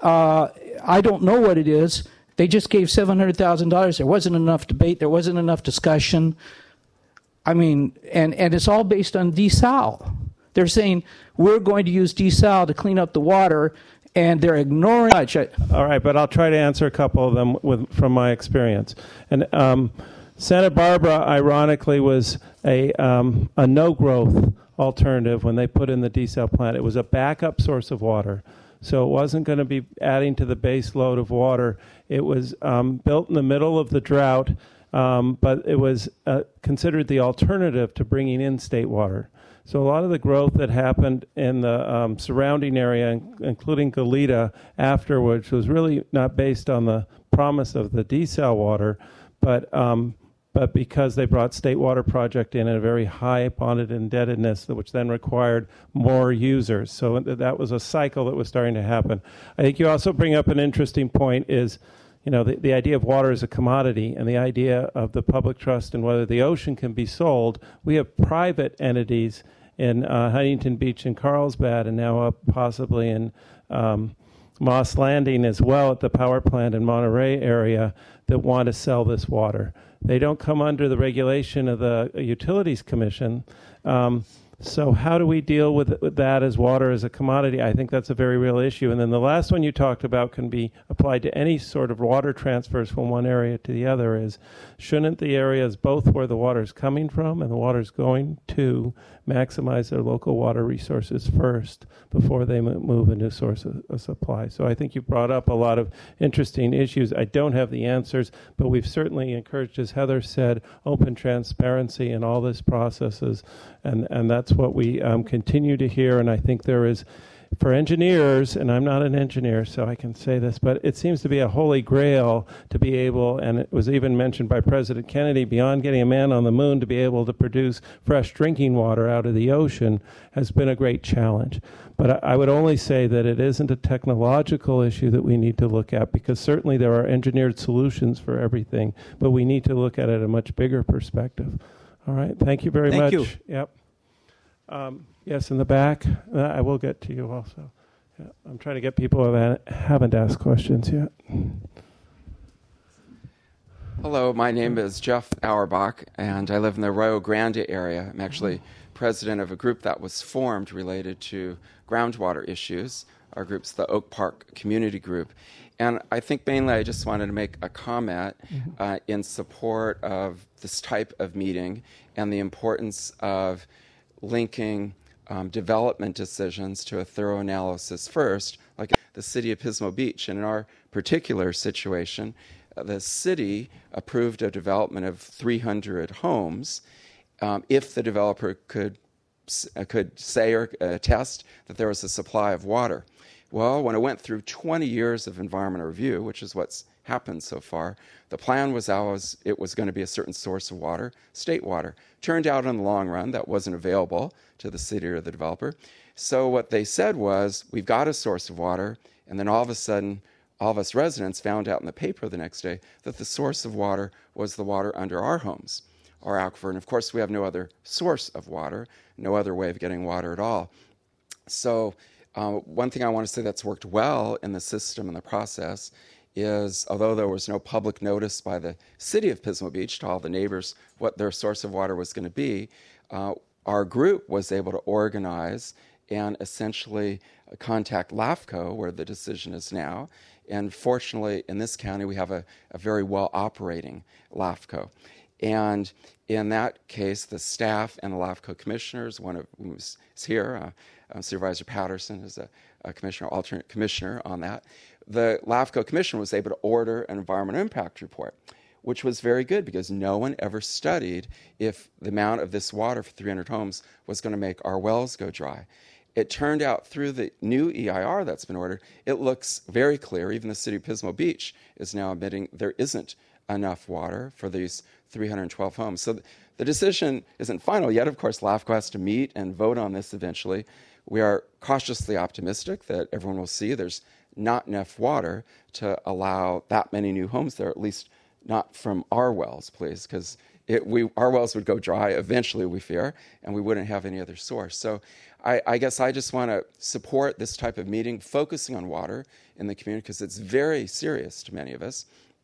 I don't know what it is. They just gave $700,000. There wasn't enough debate. There wasn't enough discussion. I mean, and it's all based on desal. They're saying we're going to use desal to clean up the water, and they're ignoring much. All right, but I'll try to answer a couple of them from my experience. And Santa Barbara, ironically, was a no-growth alternative when they put in the desal plant. It was a backup source of water. So it wasn't going to be adding to the base load of water. It was built in the middle of the drought, but it was considered the alternative to bringing in state water. So a lot of the growth that happened in the surrounding area, including Goleta afterwards, was really not based on the promise of the desal water, but because they brought State Water Project in at a very high bonded indebtedness, which then required more users. So that was a cycle that was starting to happen. I think you also bring up an interesting point is, the idea of water as a commodity and the idea of the public trust and whether the ocean can be sold. We have private entities in Huntington Beach and Carlsbad, and now possibly in Moss Landing as well at the power plant in Monterey area, that want to sell this water. They don't come under the regulation of the Utilities Commission. So how do we deal with that as water as a commodity? I think that's a very real issue. And then the last one you talked about can be applied to any sort of water transfers from one area to the other is, shouldn't the areas both where the water is coming from and the water is going to maximize their local water resources first before they move a new source of supply? So I think you brought up a lot of interesting issues. I don't have the answers, but we've certainly encouraged, as Heather said, open transparency in all this processes, and that's what we continue to hear. And I think there is, for engineers, and I'm not an engineer, so I can say this, but it seems to be a holy grail to be able, and it was even mentioned by President Kennedy, beyond getting a man on the moon, to be able to produce fresh drinking water out of the ocean has been a great challenge. But I would only say that it isn't a technological issue that we need to look at, because certainly there are engineered solutions for everything, but we need to look at it at a much bigger perspective. All right, thank you very much. Thank you. Yep. Yes, in the back. I will get to you also. Yeah, I'm trying to get people who haven't asked questions yet. Hello, my name is Jeff Auerbach, and I live in the Rio Grande area. I'm actually president of a group that was formed related to groundwater issues. Our group's the Oak Park Community Group. And I think mainly I just wanted to make a comment in support of this type of meeting and the importance of linking development decisions to a thorough analysis first, like the city of Pismo Beach. And in our particular situation, the city approved a development of 300 homes if the developer could say or attest that there was a supply of water. Well, when it went through 20 years of environmental review, which is what's happened so far, the plan was always it was going to be a certain source of water, state water. Turned out in the long run that wasn't available to the city or the developer. So what they said was, we've got a source of water, and then all of a sudden, all of us residents found out in the paper the next day that the source of water was the water under our homes, our aquifer. And of course, we have no other source of water, no other way of getting water at all. So one thing I want to say that's worked well in the system and the process is, although there was no public notice by the city of Pismo Beach to all the neighbors what their source of water was going to be, our group was able to organize and essentially contact LAFCO, where the decision is now. And fortunately, in this county, we have a very well-operating LAFCO. And in that case, the staff and the LAFCO commissioners, one of whom is here, Supervisor Patterson is a commissioner, alternate commissioner on that. The LAFCO commissioner was able to order an environmental impact report, which was very good because no one ever studied if the amount of this water for 300 homes was going to make our wells go dry. It turned out through the new EIR that's been ordered, it looks very clear. Even the city of Pismo Beach is now admitting there isn't enough water for these 312 homes. So the decision isn't final yet. Of course, LAFCO has to meet and vote on this eventually. We are cautiously optimistic that everyone will see there's not enough water to allow that many new homes there, at least not from our wells, please, because our wells would go dry eventually, we fear, and we wouldn't have any other source. So I guess I just want to support this type of meeting, focusing on water in the community, because it's very serious to many of us.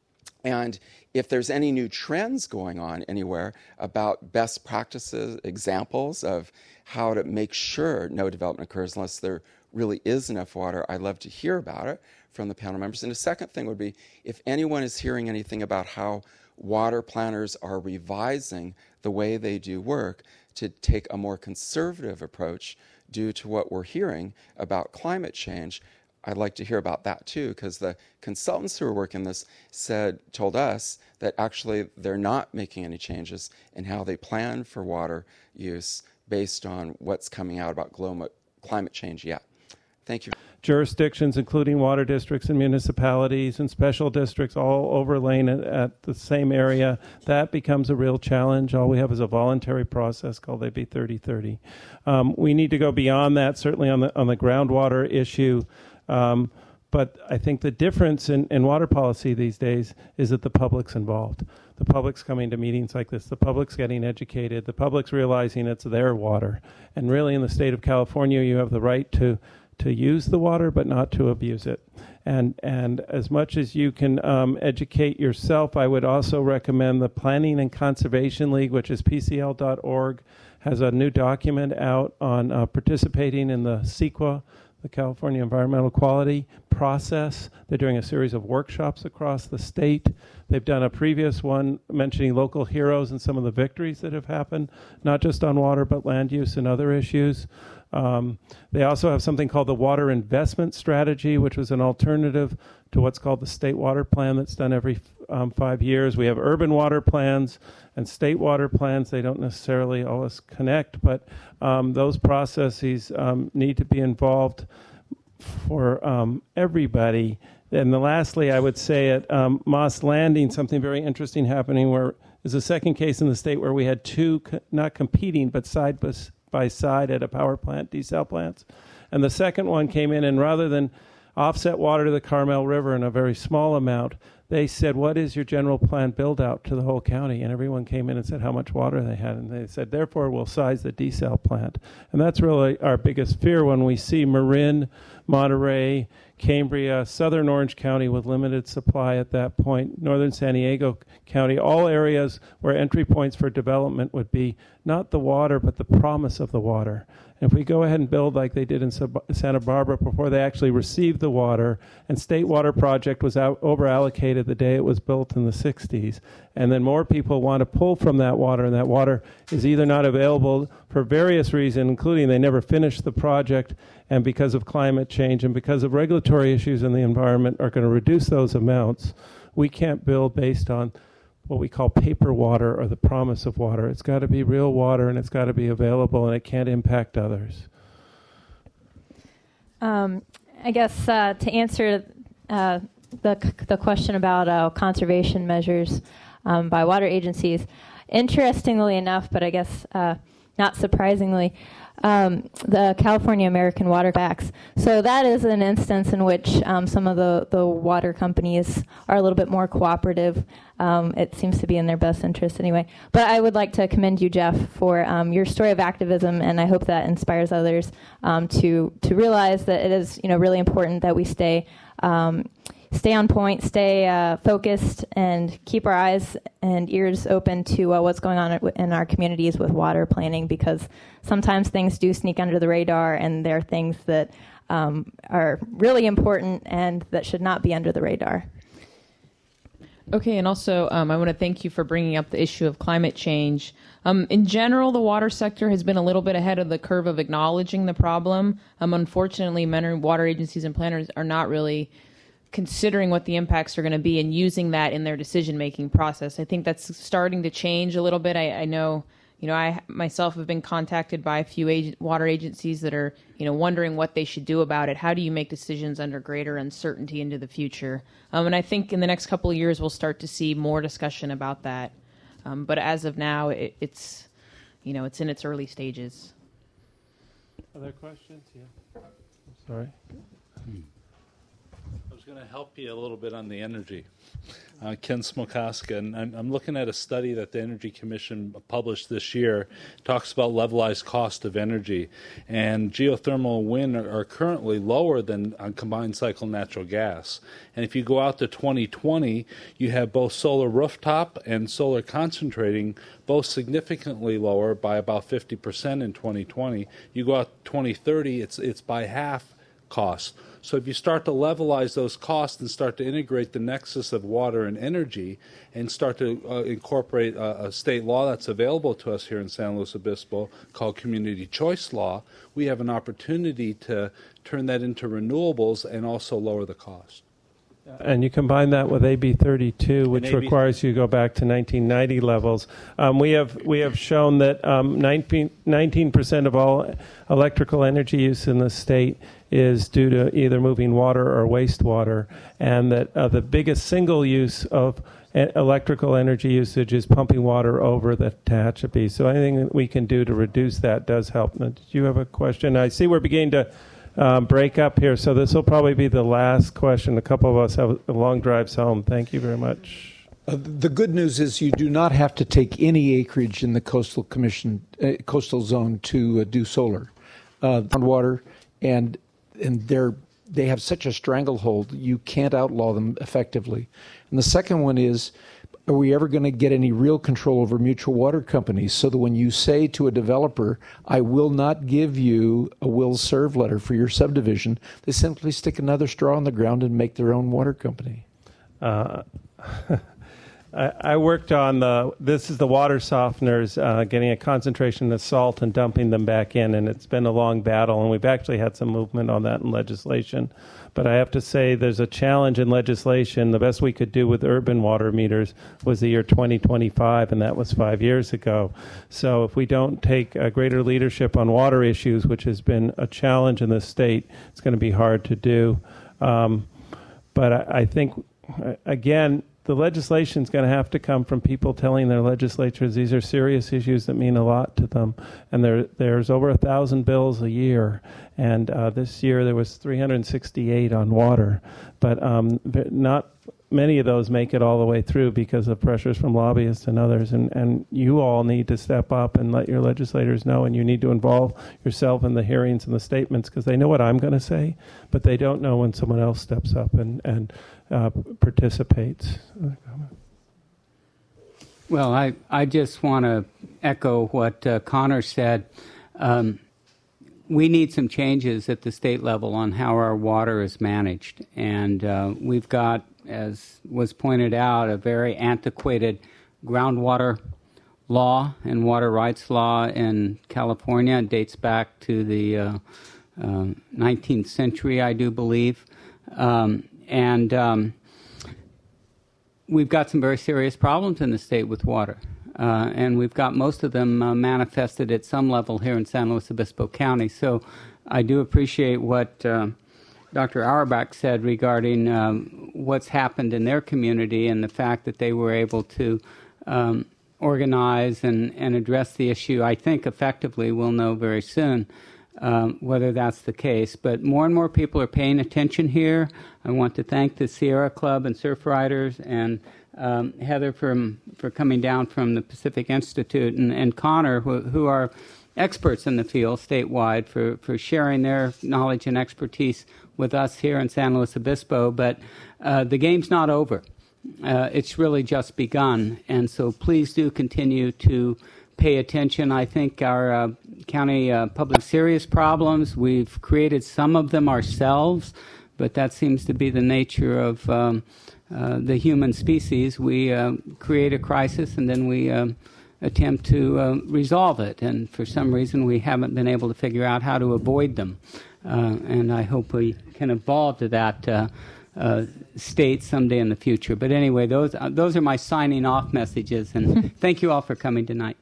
And if there's any new trends going on anywhere about best practices, examples of how to make sure no development occurs unless there really is enough water, I'd love to hear about it from the panel members. And the second thing would be, if anyone is hearing anything about how water planners are revising the way they do work to take a more conservative approach due to what we're hearing about climate change, I'd like to hear about that too, because the consultants who are working this told us that actually they're not making any changes in how they plan for water use based on what's coming out about climate change yet. Thank you. Jurisdictions, including water districts and municipalities and special districts, all overlaying at the same area, that becomes a real challenge. All we have is a voluntary process called AB 3030. We need to go beyond that, certainly on the groundwater issue. But I think the difference in water policy these days is that the public's involved. The public's coming to meetings like this. The public's getting educated. The public's realizing it's their water. And really, in the state of California, you have the right to use the water, but not to abuse it. And as much as you can educate yourself, I would also recommend the Planning and Conservation League, which is PCL.org, has a new document out on participating in the CEQA, the California Environmental Quality Process. They're doing a series of workshops across the state. They've done a previous one mentioning local heroes and some of the victories that have happened, not just on water, but land use and other issues. They also have something called the Water Investment Strategy, which was an alternative to what's called the State Water Plan that's done every 5 years. We have urban water plans and state water plans. They don't necessarily always connect, but those processes need to be involved for everybody. And lastly, I would say at Moss Landing, something very interesting happening where there's a second case in the state where we had two not competing, but side by side at a power plant, desal plants. And the second one came in, and rather than offset water to the Carmel River in a very small amount, they said, what is your general plan build out to the whole county? And everyone came in and said how much water they had. And they said, therefore, we'll size the desal plant. And that's really our biggest fear when we see Marin, Monterey, Cambria, southern Orange County with limited supply at that point, northern San Diego County, all areas where entry points for development would be not the water, but the promise of the water. And if we go ahead and build like they did in Santa Barbara before they actually received the water, and State Water Project was over-allocated the day it was built in the 60s, and then more people want to pull from that water, and that water is either not available for various reasons, including they never finished the project, and because of climate change and because of regulatory issues in the environment are going to reduce those amounts. We can't build based on what we call paper water or the promise of water. It's got to be real water, and it's got to be available, and it can't impact others. I guess to answer the question about conservation measures by water agencies, interestingly enough, but I guess not surprisingly, the California American Water Acts. So that is an instance in which some of the water companies are a little bit more cooperative. It seems to be in their best interest anyway. But I would like to commend you, Jeff, for your story of activism, and I hope that inspires others to realize that it is really important that we stay on point, stay focused, and keep our eyes and ears open to what's going on in our communities with water planning, because sometimes things do sneak under the radar, and there are things that are really important and that should not be under the radar. Okay, and also I want to thank you for bringing up the issue of climate change. In general, the water sector has been a little bit ahead of the curve of acknowledging the problem. Unfortunately, many water agencies and planners are not really considering what the impacts are going to be and using that in their decision-making process. I think that's starting to change a little bit. I know, I myself have been contacted by a few water agencies that are, wondering what they should do about it. How do you make decisions under greater uncertainty into the future? And I think in the next couple of years, we'll start to see more discussion about that. But as of now, it's in its early stages. Other questions? Yeah. I'm sorry. I was going to help you a little bit on the energy. Ken Smokoska, and I'm looking at a study that the Energy Commission published this year. It talks about levelized cost of energy, and geothermal and wind are currently lower than on combined cycle natural gas. And if you go out to 2020, you have both solar rooftop and solar concentrating both significantly lower by about 50% in 2020. You go out to 2030, it's by half cost. So if you start to levelize those costs and start to integrate the nexus of water and energy and start to incorporate a state law that's available to us here in San Luis Obispo called Community Choice Law, we have an opportunity to turn that into renewables and also lower the cost. And you combine that with AB 32, which requires you to go back to 1990 levels. We have shown that 19% of all electrical energy use in the state is due to either moving water or wastewater, and that the biggest single use of electrical energy usage is pumping water over the Tehachapi. So anything that we can do to reduce that does help. Now, did you have a question? I see we're beginning to break up here. So this will probably be the last question. A couple of us have long drives home. Thank you very much. The good news is you do not have to take any acreage in the coastal zone to do solar, groundwater, and they have such a stranglehold you can't outlaw them effectively. And the second one is, are we ever going to get any real control over mutual water companies so that when you say to a developer, I will not give you a will serve letter for your subdivision, they simply stick another straw in the ground and make their own water company? I worked on this is the water softeners, getting a concentration of salt and dumping them back in, and it's been a long battle, and we've actually had some movement on that in legislation. But I have to say there's a challenge in legislation. The best we could do with urban water meters was the year 2025, and that was 5 years ago. So if we don't take a greater leadership on water issues, which has been a challenge in the state, it's going to be hard to do. But I think, again, the legislation is going to have to come from people telling their legislatures these are serious issues that mean a lot to them. And there's over 1,000 bills a year. And this year there was 368 on water. But not many of those make it all the way through because of pressures from lobbyists and others. And you all need to step up and let your legislators know. And you need to involve yourself in the hearings and the statements because they know what I'm going to say, but they don't know when someone else steps up and participates. Well, I just want to echo what Connor said. We need some changes at the state level on how our water is managed. And we've got, as was pointed out, a very antiquated groundwater law and water rights law in California. It dates back to the 19th century, I do believe. And we've got some very serious problems in the state with water. And we've got most of them manifested at some level here in San Luis Obispo County. So I do appreciate what Dr. Auerbach said regarding what's happened in their community and the fact that they were able to organize and address the issue. I think effectively we'll know very soon whether that's the case. But more and more people are paying attention here. I want to thank the Sierra Club and Surf Riders and Heather for coming down from the Pacific Institute and Connor, who are experts in the field statewide, for sharing their knowledge and expertise with us here in San Luis Obispo. But the game's not over. It's really just begun. And so please do continue to pay attention. I think our county public serious problems, we've created some of them ourselves, but that seems to be the nature of the human species. We create a crisis and then we attempt to resolve it. And for some reason, we haven't been able to figure out how to avoid them. And I hope we can evolve to that state someday in the future. But anyway, those are my signing off messages. And thank you all for coming tonight.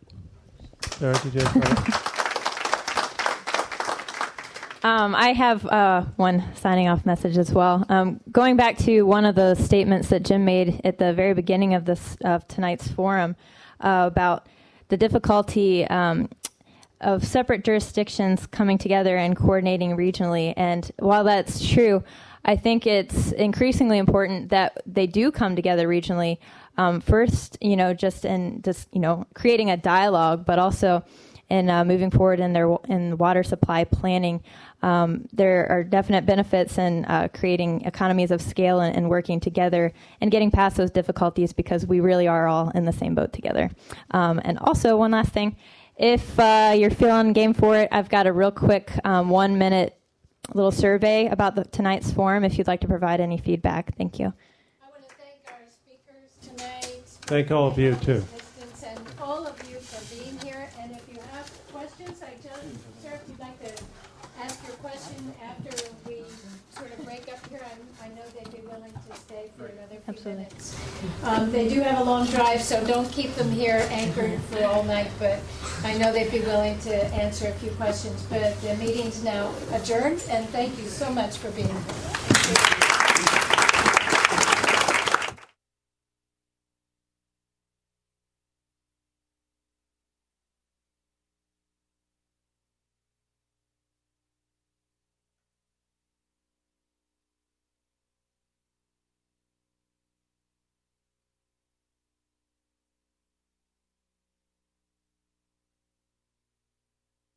I have one signing off message as well. Going back to one of the statements that Jim made at the very beginning of tonight's forum about the difficulty of separate jurisdictions coming together and coordinating regionally. And while that's true, I think it's increasingly important that they do come together regionally. First, creating a dialogue, but also in moving forward in water supply planning. There are definite benefits in creating economies of scale and working together and getting past those difficulties because we really are all in the same boat together. And also, one last thing, if you're feeling game for it, I've got a real quick 1 minute little survey about tonight's forum if you'd like to provide any feedback. Thank you. I want to thank our speakers tonight. Thank all of you, too. And all of you for being here. And if you have questions, sir, if you'd like to ask your question after we sort of break up here, I know they'd be willing to stay for another few minutes. They do have a long drive, so don't keep them here anchored for all night, but I know they'd be willing to answer a few questions. But the meeting's now adjourned, and thank you so much for being here.